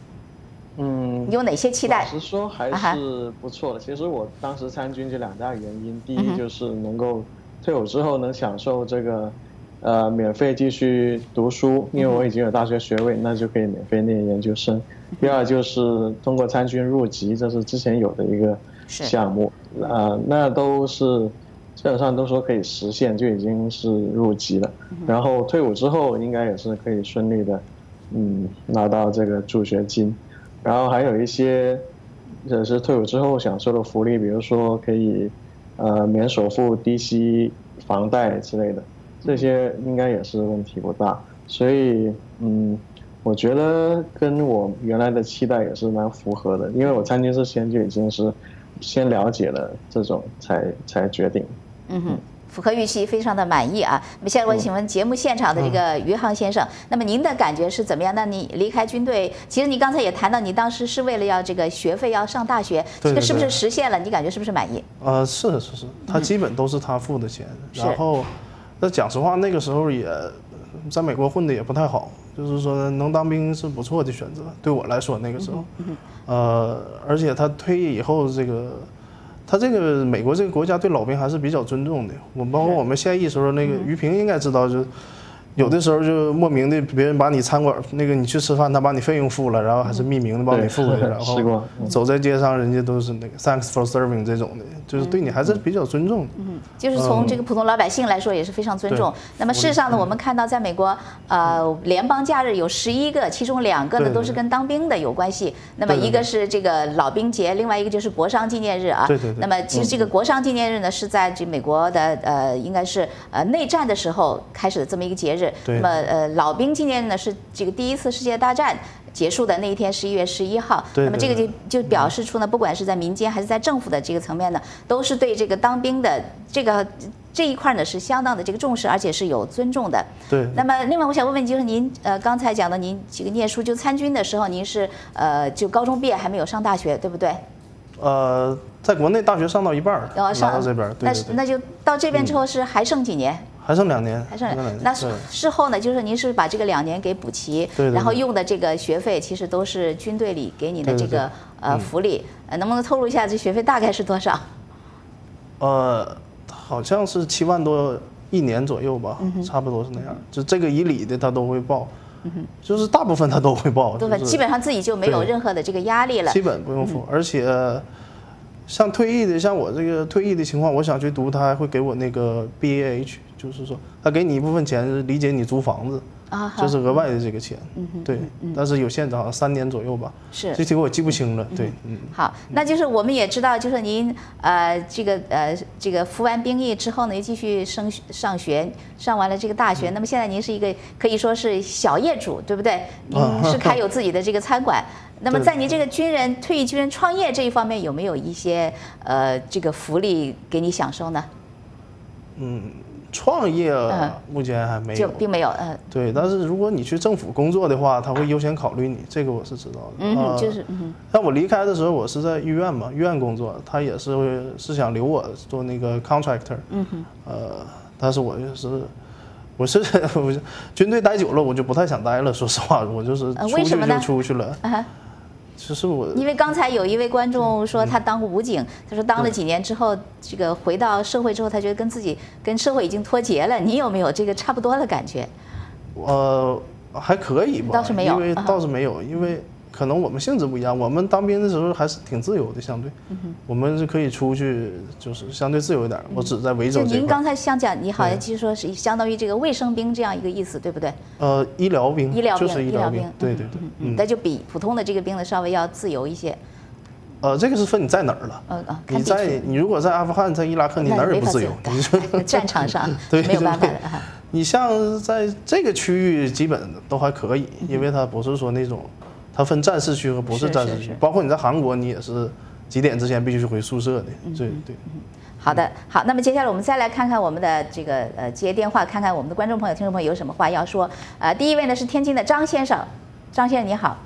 你有哪些期待？ 老实说还是不错的。其实我当时参军就两大原因，第一就是能够退伍之后能享受这个，呃，免费继续读书，因为我已经有大学学位，那就可以免费念研究生。第二就是通过参军入籍，这是之前有的一个项目，呃，那都是基本上都说可以实现，就已经是入籍了。然后退伍之后应该也是可以顺利的，嗯，拿到这个助学金。然后还有一些也是退伍之后享受的福利，比如说可以呃免首付、低息房贷之类的，这些应该也是问题不大。所以嗯，我觉得跟我原来的期待也是蛮符合的，因为我参军之前就已经是先了解了这种才才决定。 嗯哼。符合预期，非常的满意啊！那么现在我请问节目现场的这个余杭先生，那么您的感觉是怎么样？那你离开军队，其实你刚才也谈到，你当时是为了要这个学费要上大学，这个是不是实现了？你感觉是不是满意？ 呃，是是是，他基本都是他付的钱。然后，那讲实话，那个时候也在美国混的也不太好，就是说能当兵是不错的选择，对我来说那个时候，呃，而且他退役以后这个。他这个美国这个国家对老兵还是比较尊重的。我包括我们现役时候，那个于平应该知道，就有的时候就莫名的别人把你餐馆那个你去吃饭，他把你费用付了，然后还是匿名的帮你付的，然后走在街上人家都是那个 thanks for serving 这种的，就是对你还是比较尊重的。 嗯，就是从这个普通老百姓来说也是非常尊重。那么事实上呢，我们看到在美国，呃，联邦假日有十一个，其中两个呢都是跟当兵的有关系。那么一个是这个老兵节，另外一个就是国殇纪念日啊。 对对对。 那么其实这个国殇纪念日呢是在这美国的呃应该是呃内战的时候开始的这么一个节日。那么呃老兵纪念日呢是这个第一次世界大战结束的那一天，十一月十一号。 对对对。 那么这个就就表示出呢，不管是在民间还是在政府的这个层面呢，都是对这个当兵的这个这一块呢是相当的这个重视，而且是有尊重的。 对。 那么另外我想问问，就是您呃刚才讲的，您这个念书就参军的时候，您是呃就高中毕业还没有上大学，对不对？ 呃，在国内大学上到一半儿， 然后上到这边，对对对。 那那就到这边之后是还剩几年？ 嗯还剩两年， 还剩两年。那事后呢，就是您是把这个两年给补齐， 对对对， 然后用的这个学费其实都是军队里给你的这个对对对呃福利，呃，能不能透露一下这学费大概是多少？ 呃，好像是七万多一年左右吧， 嗯、 差不多是那样。就这个以里的他都会报，嗯、就是大部分他都会报， 对吧？ 就是、 基本上自己就没有任何的这个压力了， 基本不用付， 嗯、 而且。像退役的，像我这个退役的情况，我想去读，他还会给我那个 B A H， 就是说他给你一部分钱理解你租房子，啊，就是额外的这个钱，嗯对，嗯、但是有限制，好像三年左右吧， 是， 具体我记不清了，对， 嗯。好，那就是我们也知道，就是您呃这个呃这个服完兵役之后呢，又继续升上学，上完了这个大学，嗯、那么现在您是一个可以说是小业主，对不对？您是开有自己的这个餐馆。那么在您这个军人退役军人创业这一方面，有没有一些呃这个福利给你享受呢？ 嗯，创业目前还没有， 就并没有，嗯。 对，但是如果你去政府工作的话，他会优先考虑你，这个我是知道的。 嗯，就是，嗯。 像我离开的时候，我是在医院嘛，医院工作，他也是是想留我做那个 contractor。嗯哼。呃，但是我就是。我是我军队待久了，我就不太想待了。说实话，我就是出去就出去了。 呃、 其实我因为刚才有一位观众说他当过武警，他说当了几年之后，这个回到社会之后，他觉得跟自己跟社会已经脱节了。你有没有这个差不多的感觉？ 呃，还可以吧， 倒是没有， 因为倒是没有，因为。可能我们性质不一样，我们当兵的时候还是挺自由的，相对，嗯、我们是可以出去，就是相对自由一点。嗯、我只在维州这块。 就您刚才想讲，你好像就是说是相当于这个卫生兵这样一个意思，对不对？ 呃，医疗兵， 医疗兵， 就是医疗兵，对对对， 嗯，那就比普通的这个兵呢稍微要自由一些。 呃，这个是分你在哪儿了。 嗯啊， 你在你如果在阿富汗、在伊拉克，你哪儿也不自由。 你说战场上没有办法的。 你像在这个区域，基本都还可以，因为它不是说那种。它分战士区和不是战士区， 是是是包括你在韩国，你也是几点之前必须回宿舍的。 嗯、 对对。 好的，好，那么接下来我们再来看看我们的这个呃接电话，看看我们的观众朋友、听众朋友有什么话要说。呃，第一位呢是天津的张先生，张先生你好。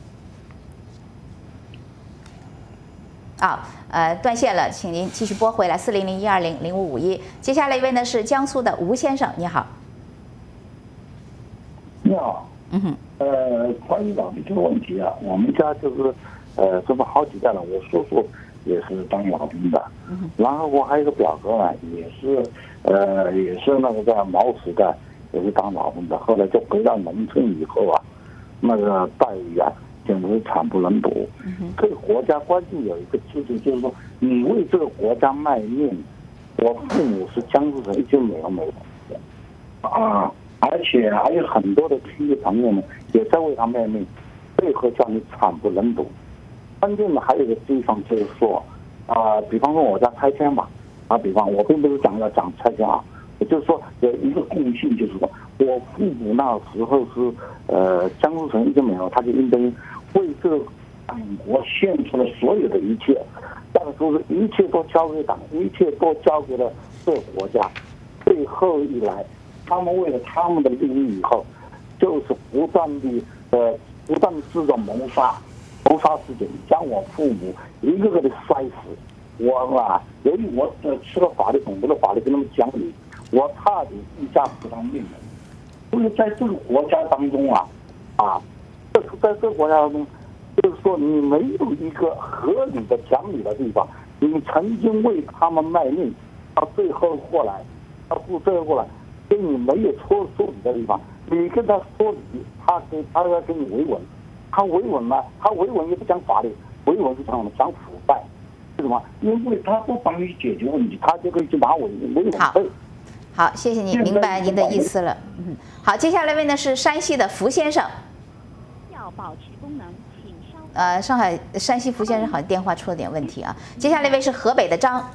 啊，呃，断线了，请您继续拨回来四零零一二零零五五一。接下来一位呢是江苏的吴先生，你好。 你好。 嗯哼。 呃，关于老兵这个问题啊，我们家就是呃，这么好几代了，我叔叔也是当老兵的，然后我还有一个表哥呢，也是，呃，也是那个在毛时代也是当老兵的，后来就回到农村以后啊，那个待遇啊，简直是惨不忍睹。这个国家关键有一个制度，就是说你为这个国家卖命，我父母是江苏省一直没有没有啊，而且还有很多的亲戚朋友们也在为他卖命，背后叫你惨不忍睹。关键的还有一个地方就是说，啊、呃，比方说我家拆迁吧，啊，比方我并不是讲要讲拆迁啊，也就是说有一个共性，就是说我父母那时候是呃江苏省一直没有，他就应该为这个党国献出了所有的一切，但是说是一切都交给党，一切都交给了这个国家，最后一来，他们为了他们的利益以后，就是不断的呃不断的制造谋杀。谋杀事件将我父母一个个的摔死，我啊，由于我呃吃了法律，懂得了法律跟他们讲理，我差点一家不当命了。所以在这个国家当中啊，啊，这在这个国家当中，就是说你没有一个合理的讲理的地方，你曾经为他们卖命，到最后过来，到最后过来，跟你没有说说理的地方，你跟他说理，他跟他要跟你维稳。他维稳呢？他维稳也不讲法律，维稳是讲什么？讲腐败，为什么？因为他不帮你解决问题，他就可以去拿维维稳费。 好，谢谢您，明白您的意思了。嗯，好，接下来问的是山西的福先生。 要保持功能，请稍。 呃，上海山西福先生好像电话出了点问题啊。接下来一位是河北的张。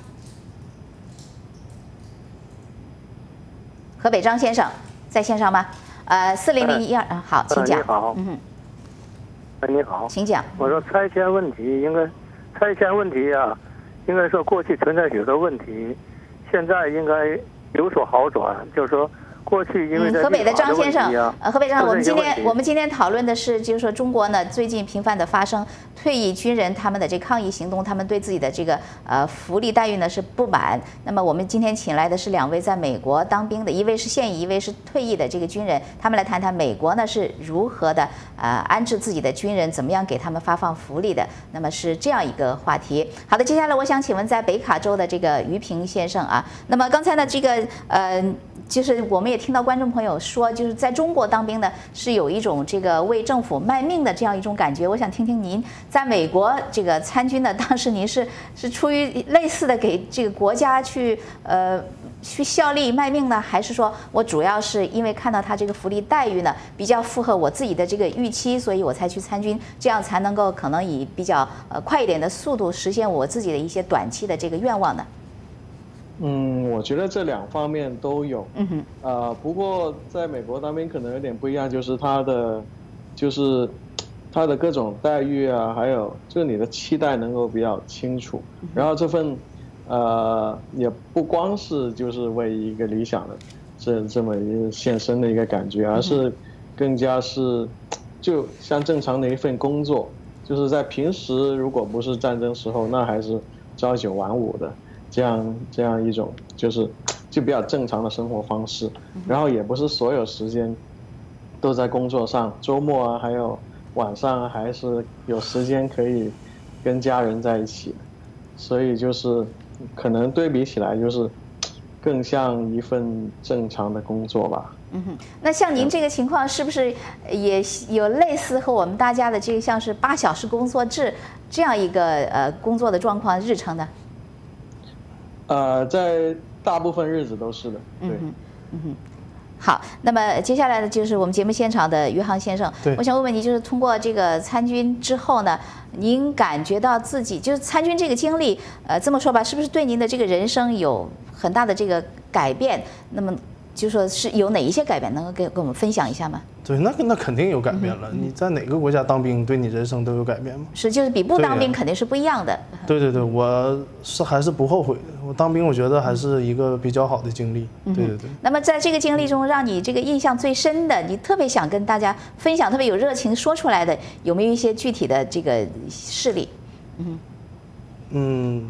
河北张先生在线上吗？呃，四零零一二，好，请讲。 你好。 嗯。 哎，你好， 请讲。 我说拆迁问题应该，拆迁问题啊，应该说过去存在许多问题，现在应该有所好转。就是说，过去因为在、 嗯、河北的张先生，呃，河北张，我们今天我们今天讨论的是，就是说中国呢最近频繁的发生退役军人他们的这抗议行动，他们对自己的这个呃福利待遇呢是不满。那么我们今天请来的是两位在美国当兵的，一位是现役，一位是退役的这个军人，他们来谈谈美国呢是如何的呃安置自己的军人，怎么样给他们发放福利的。那么是这样一个话题。好的，接下来我想请问在北卡州的这个于平先生啊，那么刚才呢这个呃。就是我们也听到观众朋友说，就是在中国当兵的是有一种这个为政府卖命的这样一种感觉。我想听听您在美国这个参军的，当时您是是出于类似的给这个国家去呃去效力卖命呢，还是说我主要是因为看到他这个福利待遇呢比较符合我自己的这个预期，所以我才去参军，这样才能够可能以比较呃快一点的速度实现我自己的一些短期的这个愿望呢？ 嗯，我觉得这两方面都有。 嗯哼。 呃，不过在美国当兵可能有点不一样，就是他的，就是他的各种待遇啊，还有就是你的期待能够比较清楚。然后这份，呃，也不光是就是为一个理想的这这么一个献身的一个感觉，而是更加是就像正常的一份工作，就是在平时如果不是战争时候，那还是朝九晚五的。这样这样一种就是就比较正常的生活方式，然后也不是所有时间都在工作上，周末啊还有晚上还是有时间可以跟家人在一起，所以就是可能对比起来就是更像一份正常的工作吧。 嗯哼，那像您这个情况是不是也有类似和我们大家的这个像是八小时工作制这样一个呃工作的状况日程呢？ 呃，在大部分日子都是的。对。嗯哼， 嗯哼。好，那么接下来呢，就是我们节目现场的于航先生。 对。 我想问问你，就是通过这个参军之后呢，您感觉到自己就是参军这个经历，呃，这么说吧，是不是对您的这个人生有很大的这个改变？那么就说是有哪一些改变，能够跟跟我们分享一下吗？ 对，那那肯定有改变了。嗯、你在哪个国家当兵，对你人生都有改变吗？ 是，就是比不当兵肯定是不一样的。 对对对，我是还是不后悔的。我当兵，我觉得还是一个比较好的经历。嗯、对对对。 那么在这个经历中，让你这个印象最深的，你特别想跟大家分享，特别有热情说出来的，有没有一些具体的这个事例？嗯。嗯。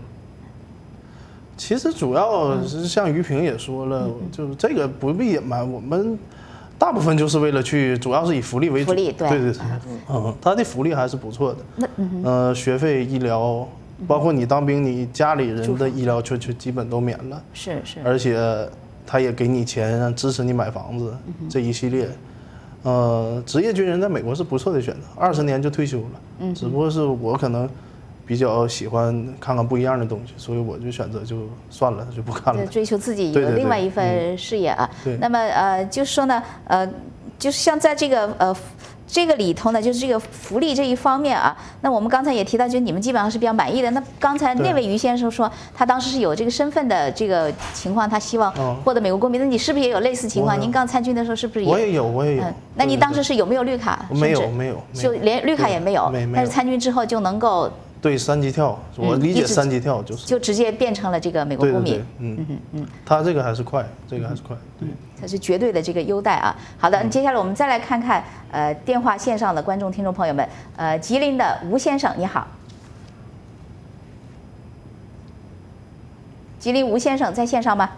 其实主要是像于平也说了，就是这个不必隐瞒，我们大部分就是为了去，主要是以福利为主。 福利对对对对，嗯，他的福利还是不错的。 那嗯呃，学费、医疗，包括你当兵，你家里人的医疗就就基本都免了。 是是。 而且他也给你钱，支持你买房子，这一系列。呃，职业军人在美国是不错的选择，二十年就退休了。嗯，只不过是我可能比较喜欢看看不一样的东西，所以我就选择就算了，就不看了。 追求自己有另外一份事业啊。 对。 那么呃，就是说呢，呃，就是像在这个呃。这个里头呢，就是这个福利这一方面啊。那我们刚才也提到，就你们基本上是比较满意的。那刚才那位于先生说，他当时是有这个身份的这个情况，他希望获得美国公民。那你是不是也有类似情况？您刚参军的时候是不是也？ 我也有，我也有。 那你当时是有没有绿卡？ 没有，没有， 就连绿卡也没有。但是参军之后就能够。 对，三级跳，我理解三级跳就是就直接变成了这个美国公民。 嗯嗯嗯，他这个还是快，这个还是快，对。 它是绝对的这个优待啊。好的，接下来我们再来看看呃电话线上的观众听众朋友们，呃吉林的吴先生你好。吉林吴先生在线上吗？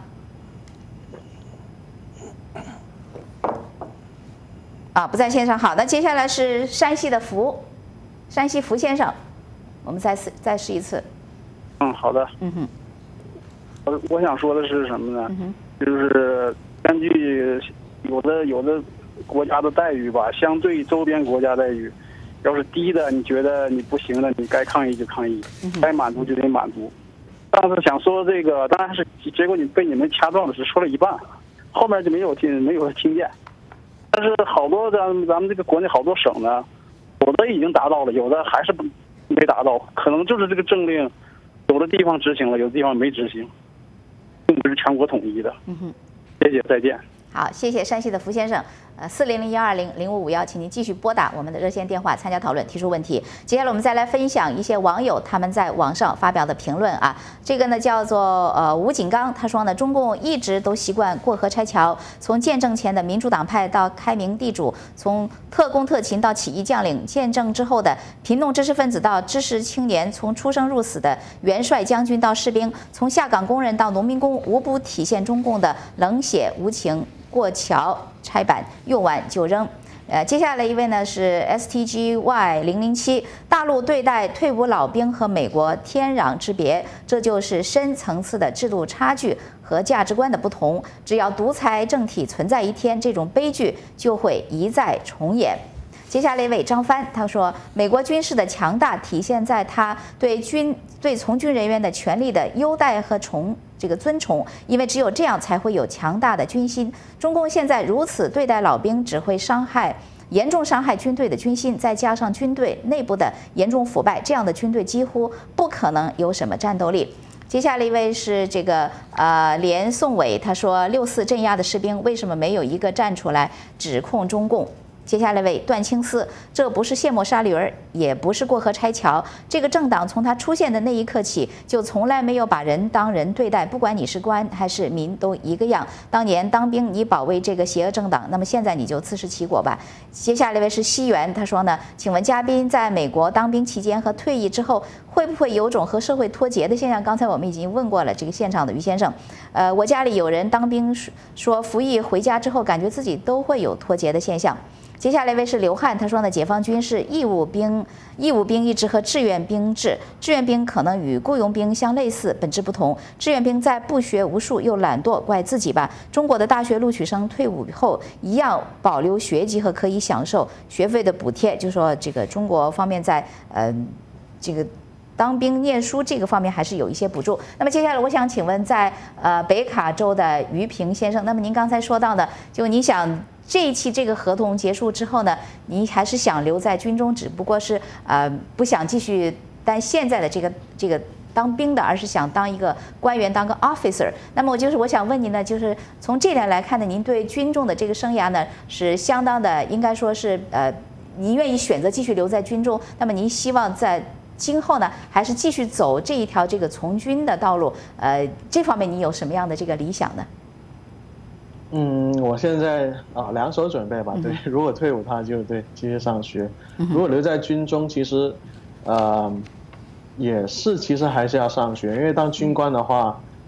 啊，不在线上。好的，接下来是山西的福，山西福先生。我们再试再试一次。 嗯，好的。 嗯哼。 我我想说的是什么呢？ 嗯、 就是根据有的有的国家的待遇吧，相对周边国家待遇，要是低的，你觉得你不行了，你该抗议就抗议， 嗯、 该满足就得满足。当时想说这个，当然是结果你被你们掐断了，只说了一半，后面就没有听没有听见。但是好多咱咱们这个国内好多省呢，有的已经达到了，有的还是不。没达到，可能就是这个政令，有的地方执行了，有的地方没执行，并不是全国统一的。 嗯哼， 谢谢，再见。 好，谢谢山西的福先生。呃，四零零幺二零零五五幺，请您继续拨打我们的热线电话参加讨论，提出问题。接下来我们再来分享一些网友他们在网上发表的评论啊。这个呢叫做呃吴景刚，他说呢，中共一直都习惯过河拆桥，从建政前的民主党派到开明地主，从特工特勤到起义将领，建政之后的贫农知识分子到知识青年，从出生入死的元帅将军到士兵，从下岗工人到农民工，无不体现中共的冷血无情。过桥拆板，用完就扔。呃，接下来一位呢是 S T G Y 零零七，大陆对待退伍老兵和美国天壤之别，这就是深层次的制度差距和价值观的不同。只要独裁政体存在一天，这种悲剧就会一再重演。接下来一位张帆，他说，美国军事的强大体现在他对军对从军人员的权利的优待和崇这个尊崇，因为只有这样才会有强大的军心。中共现在如此对待老兵，只会伤害严重伤害军队的军心，再加上军队内部的严重腐败，这样的军队几乎不可能有什么战斗力。接下来一位是这个呃连宋伟，他说，六四镇压的士兵为什么没有一个站出来指控中共？接下来位段青思，这不是卸磨杀驴儿，也不是过河拆桥。这个政党从它出现的那一刻起，就从来没有把人当人对待，不管你是官还是民，都一个样。当年当兵，你保卫这个邪恶政党，那么现在你就自食其果吧。接下来位是西元，他说呢，请问嘉宾在美国当兵期间和退役之后，会不会有种和社会脱节的现象？刚才我们已经问过了这个现场的于先生。呃，我家里有人当兵，说服役回家之后，感觉自己都会有脱节的现象。接下来一位是刘汉，他说呢，解放军是义务兵，义务兵役制和志愿兵制，志愿兵可能与雇佣兵相类似，本质不同。志愿兵在不学无术又懒惰，怪自己吧。中国的大学录取生退伍后一样保留学籍和可以享受学费的补贴，就说这个中国方面在呃这个当兵念书这个方面还是有一些补助。那么接下来我想请问在呃北卡州的于平先生，那么您刚才说到的，就你想这一期这个合同结束之后呢，你还是想留在军中，只不过是呃不想继续当现在的这个这个当兵的，而是想当一个官员，当个 officer。那么我就是我想问您呢，就是从这点来看呢，您对军中的这个生涯呢是相当的，应该说是呃您愿意选择继续留在军中，那么您希望在今后呢还是继续走这一条这个从军的道路？呃，这方面你有什么样的这个理想呢？ 嗯，我现在啊两手准备吧。对，嗯、如果退伍，他就对继续上学；嗯、如果留在军中，其实，呃，也是其实还是要上学，因为当军官的话，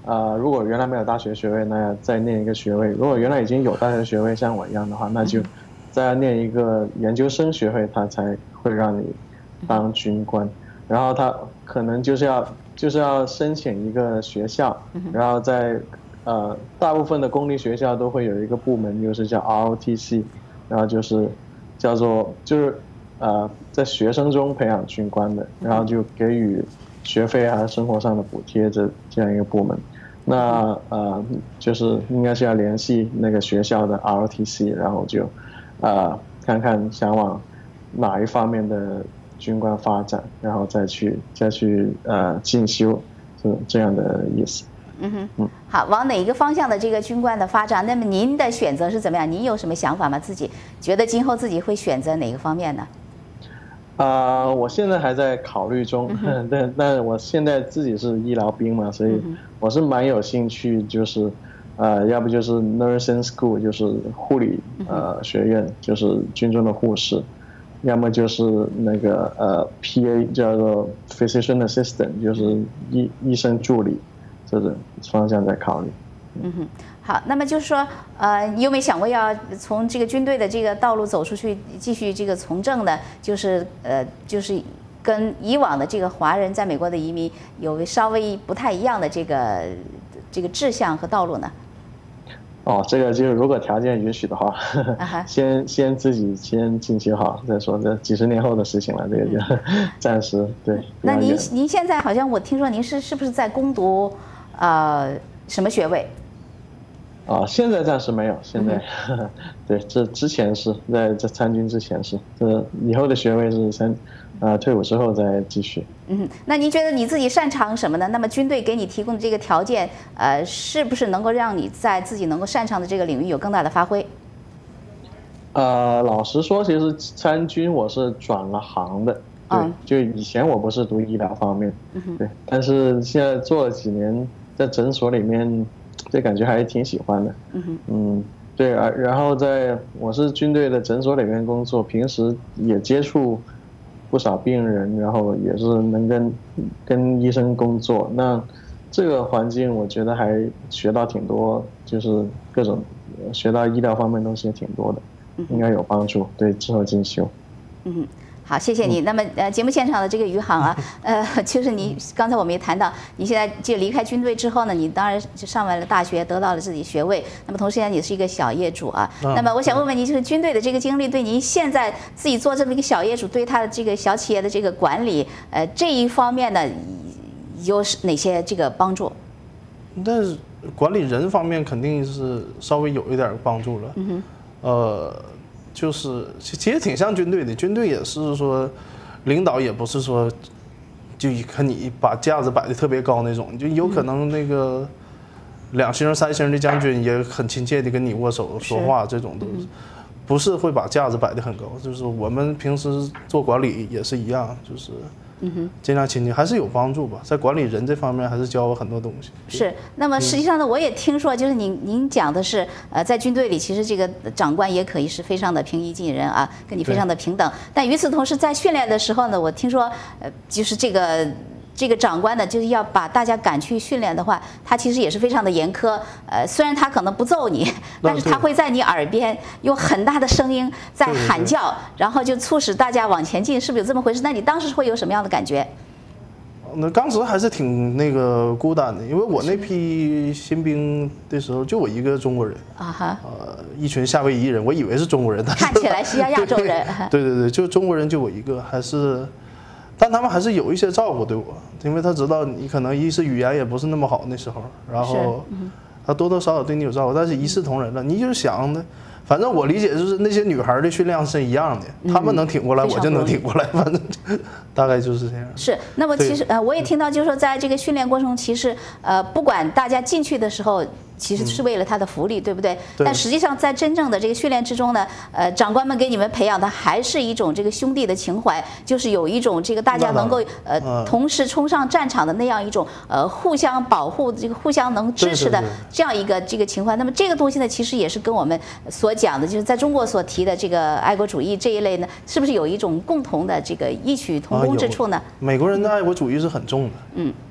呃，如果原来没有大学学位，那再念一个学位；如果原来已经有大学学位，像我一样的话，那就再念一个研究生学位，他才会让你当军官。然后他可能就是要就是要申请一个学校，然后在呃大部分的公立学校都会有一个部门，就是叫 R O T C， 然后就是叫做就是呃在学生中培养军官的，然后就给予学费还有生活上的补贴这这样一个部门。那呃就是应该是要联系那个学校的 R O T C， 然后就呃看看想往哪一方面的军官发展，然后再去再去呃进修，是这样的意思。 嗯哼，嗯，好，往哪一个方向的这个军官的发展？那么您的选择是怎么样？您有什么想法吗？自己觉得今后自己会选择哪个方面呢？ 啊、呃，我现在还在考虑中，嗯、但但我现在自己是医疗兵嘛，所以我是蛮有兴趣，就是呃，要不就是 nursing school， 就是护理呃学院，就是军中的护士。要么就是那个呃 P A 叫做 physician assistant， 就是医医生助理，这种方向在考虑。 嗯哼，好，那么就是说，呃，你有没有想过要从这个军队的这个道路走出去，继续这个从政呢？就是呃，就是跟以往的这个华人在美国的移民有稍微不太一样的这个这个志向和道路呢？ 哦，这个就是如果条件允许的话，呵呵 uh-huh. 先先自己先进修好再说，这几十年后的事情了，这个就暂时对。 那您您现在好像我听说您是是不是在攻读呃什么学位？ 啊、哦，现在暂时没有，现在、嗯、对，这之前是在在参军之前是，这以后的学位是参呃退伍之后再继续。 嗯，那您觉得你自己擅长什么呢？那么军队给你提供的这个条件，呃，是不是能够让你在自己能够擅长的这个领域有更大的发挥？ 呃，老实说，其实参军我是转了行的，对，嗯、就以前我不是读医疗方面，嗯、对，但是现在做了几年，在诊所里面，这感觉还挺喜欢的，嗯嗯，对啊，然后在我是军队的诊所里面工作，平时也接触不少病人，然后也是能跟跟医生工作，那这个环境我觉得还学到挺多，就是各种学到医疗方面东西也挺多的。应该有帮助，对之后进修。 嗯，好，谢谢你。嗯、那么呃，节目现场的这个余杭啊，呃，就是你刚才我们也谈到，你现在就离开军队之后呢，你当然就上完了大学，得到了自己学位。那么同时呢，你是一个小业主啊。嗯、那么我想问问你，就是军队的这个经历，对您现在自己做这么一个小业主，对他的这个小企业的这个管理，呃，这一方面呢，有哪些这个帮助？ 但是管理人方面肯定是稍微有一点帮助了。嗯哼。呃，就是其实挺像军队的，军队也是说，领导也不是说，就看你把架子摆得特别高那种，就有可能那个两星三星的将军也很亲切的跟你握手说话，这种都是不是会把架子摆得很高，就是我们平时做管理也是一样，就是。嗯哼，尽量亲近还是有帮助吧，在管理人这方面还是教我很多东西。 是，那么实际上呢，我也听说，就是您您讲的是，呃，在军队里，其实这个长官也可以是非常的平易近人啊，跟你非常的平等。但与此同时，在训练的时候呢，我听说，呃，就是这个。这个长官呢，就是要把大家赶去训练的话，他其实也是非常的严苛。呃，虽然他可能不揍你，但是他会在你耳边用很大的声音在喊叫，然后就促使大家往前进，是不是有这么回事？那你当时会有什么样的感觉？ 那当时还是挺那个孤单的，因为我那批新兵的时候就我一个中国人啊哈，呃，一群夏威夷人，我以为是中国人， 看起来是亚亚洲人。 对对对，就中国人就我一个，还是。但他们还是有一些照顾对我，因为他知道你可能一是语言也不是那么好那时候，然后他多多少少对你有照顾，但是一视同仁了。你就想的，反正我理解就是那些女孩的训练是一样的，他们能挺过来，我就能挺过来，反正大概就是这样。 是，那么其实呃，我也听到就是说，在这个训练过程中，其实呃，不管大家进去的时候。其实是为了他的福利，嗯、对不对？对。但实际上，在真正的这个训练之中呢，呃，长官们给你们培养的还是一种这个兄弟的情怀，就是有一种这个大家能够呃、嗯、同时冲上战场的那样一种呃互相保护、这个互相能支持的这样一个这个情怀。那么这个东西呢，其实也是跟我们所讲的，就是在中国所提的这个爱国主义这一类呢，是不是有一种共同的这个异曲同工之处呢？ 啊、美国人的爱国主义是很重的。嗯。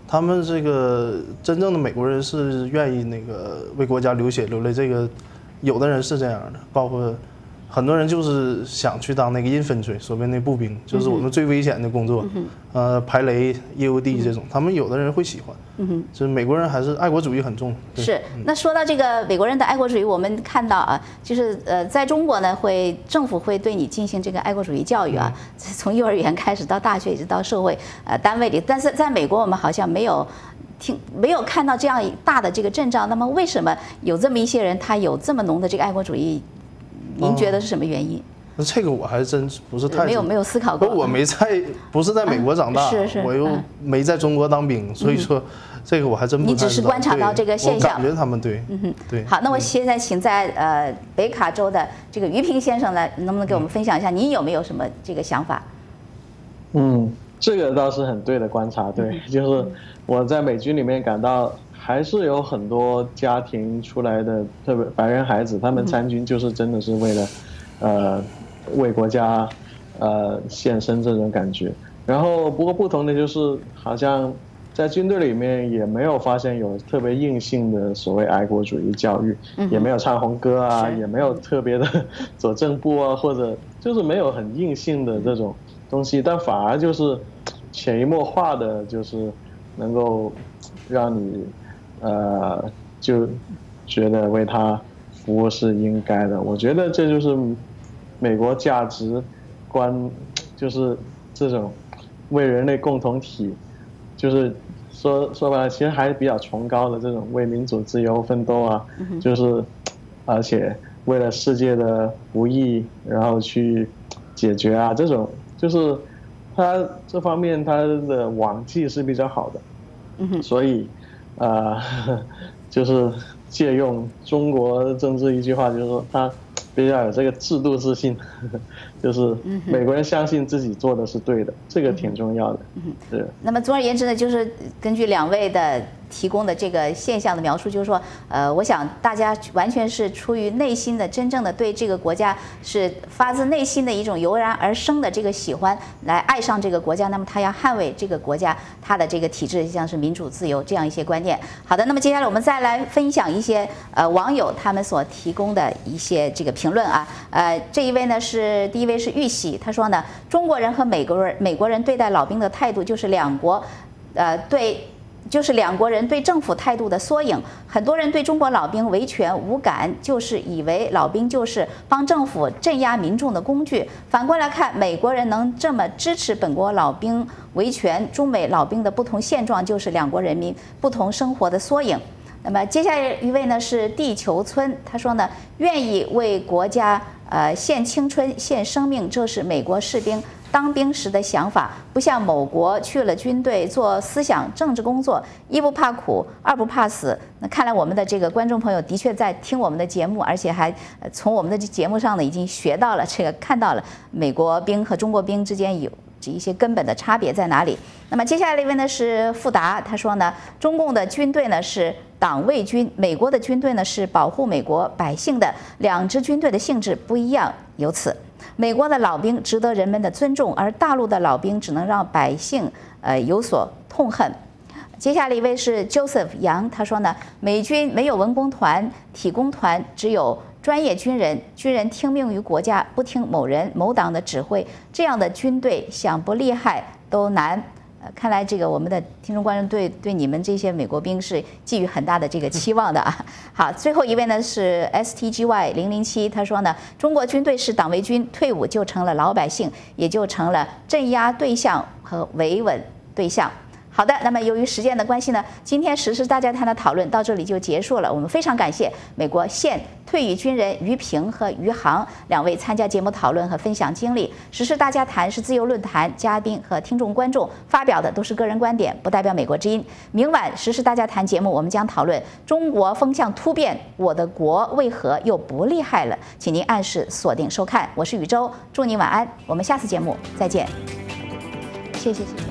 他们这个真正的美国人是愿意那个为国家流血流泪，这个有的人是这样的，包括很多人就是想去当那个infantry，所谓那步兵，就是我们最危险的工作，嗯、呃，排雷、E O D 这种，他们有的人会喜欢。嗯哼，就是美国人还是爱国主义很重。 是，那说到这个美国人的爱国主义，我们看到啊，就是呃，在中国呢，会政府会对你进行这个爱国主义教育啊，嗯、从幼儿园开始到大学，一直到社会呃单位里，但是在美国我们好像没有。听没有看到这样大的这个阵仗，那么为什么有这么一些人他有这么浓的这个爱国主义？您觉得是什么原因？ 那、哦、这个我还真不是太没有没有思考过。 我没在不是在美国长大， 啊、是是我又没在中国当兵，嗯、所以说这个我还真不太知道。 你只是观察到这个现象， 我感觉他们对， 嗯哼， 对。 好，那我现在请在呃北卡州的这个于平先生呢，能不能给我们分享一下，您有没有什么这个想法？ 嗯，这个倒是很对的观察，对，嗯、就是我在美军里面感到。还是有很多家庭出来的，特别白人孩子，他们参军就是真的是为了，呃，为国家，呃，献身这种感觉。然后，不过不同的就是，好像在军队里面也没有发现有特别硬性的所谓爱国主义教育，嗯、也没有唱红歌啊，也没有特别的左正步啊，或者就是没有很硬性的这种东西，但反而就是潜移默化的，就是能够让你。呃，就觉得为他服务是应该的。我觉得这就是美国价值观，就是这种为人类共同体，就是说说白了，其实还是比较崇高的这种为民主自由奋斗啊，就是而且为了世界的不易，然后去解决啊，这种就是他这方面他的网技是比较好的，所以。呃，就是借用中国政治一句话，就是说他比较有这个制度自信，就是美国人相信自己做的是对的，这个挺重要的。是。 那么总而言之呢，就是根据两位的提供的这个现象的描述，就是说，呃，我想大家完全是出于内心的、真正的对这个国家是发自内心的一种油然而生的这个喜欢，来爱上这个国家。那么他要捍卫这个国家，他的这个体制像是民主、自由这样一些观念。好的，那么接下来我们再来分享一些呃网友他们所提供的一些这个评论啊。呃，这一位呢是第一位是玉玺，他说呢，中国人和美国人美国人对待老兵的态度就是两国，呃对。就是两国人对政府态度的缩影。很多人对中国老兵维权无感，就是以为老兵就是帮政府镇压民众的工具。反过来看，美国人能这么支持本国老兵维权，中美老兵的不同现状就是两国人民不同生活的缩影。那么接下来一位呢是地球村，他说呢，愿意为国家呃献青春、献生命，这是美国士兵当兵时的想法，不像某国去了军队做思想政治工作，一不怕苦，二不怕死。那看来我们的这个观众朋友的确在听我们的节目，而且还从我们的节目上呢已经学到了这个，看到了美国兵和中国兵之间有一些根本的差别在哪里。那么接下来一位呢是富达，他说呢，中共的军队呢是党卫军，美国的军队呢是保护美国百姓的，两支军队的性质不一样，由此美国的老兵值得人们的尊重，而大陆的老兵只能让百姓呃有所痛恨。接下来一位是 Joseph 杨，他说呢，美军没有文工团、体工团，只有专业军人，军人听命于国家，不听某人某党的指挥，这样的军队想不厉害都难。呃，看来这个我们的听众观众对对你们这些美国兵是寄予很大的这个期望的啊。好，最后一位呢是 S T G Y 零零七，他说呢，中国军队是党卫军，退伍就成了老百姓，也就成了镇压对象和维稳对象。好的，那么由于时间的关系呢，今天时事大家谈的讨论到这里就结束了。我们非常感谢美国现退役军人于平和于航两位参加节目讨论和分享经历。时事大家谈是自由论坛嘉宾和听众观众发表的都是个人观点，不代表美国之音。明晚时事大家谈节目，我们将讨论中国风向突变，我的国为何又不厉害了？请您按时锁定收看，我是宇宙，祝您晚安，我们下次节目再见。谢谢，谢谢。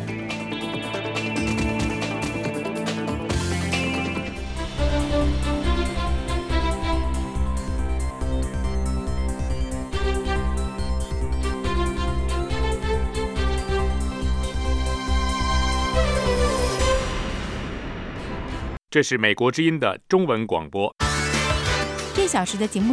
这是美国之音的中文广播。 这小时的节目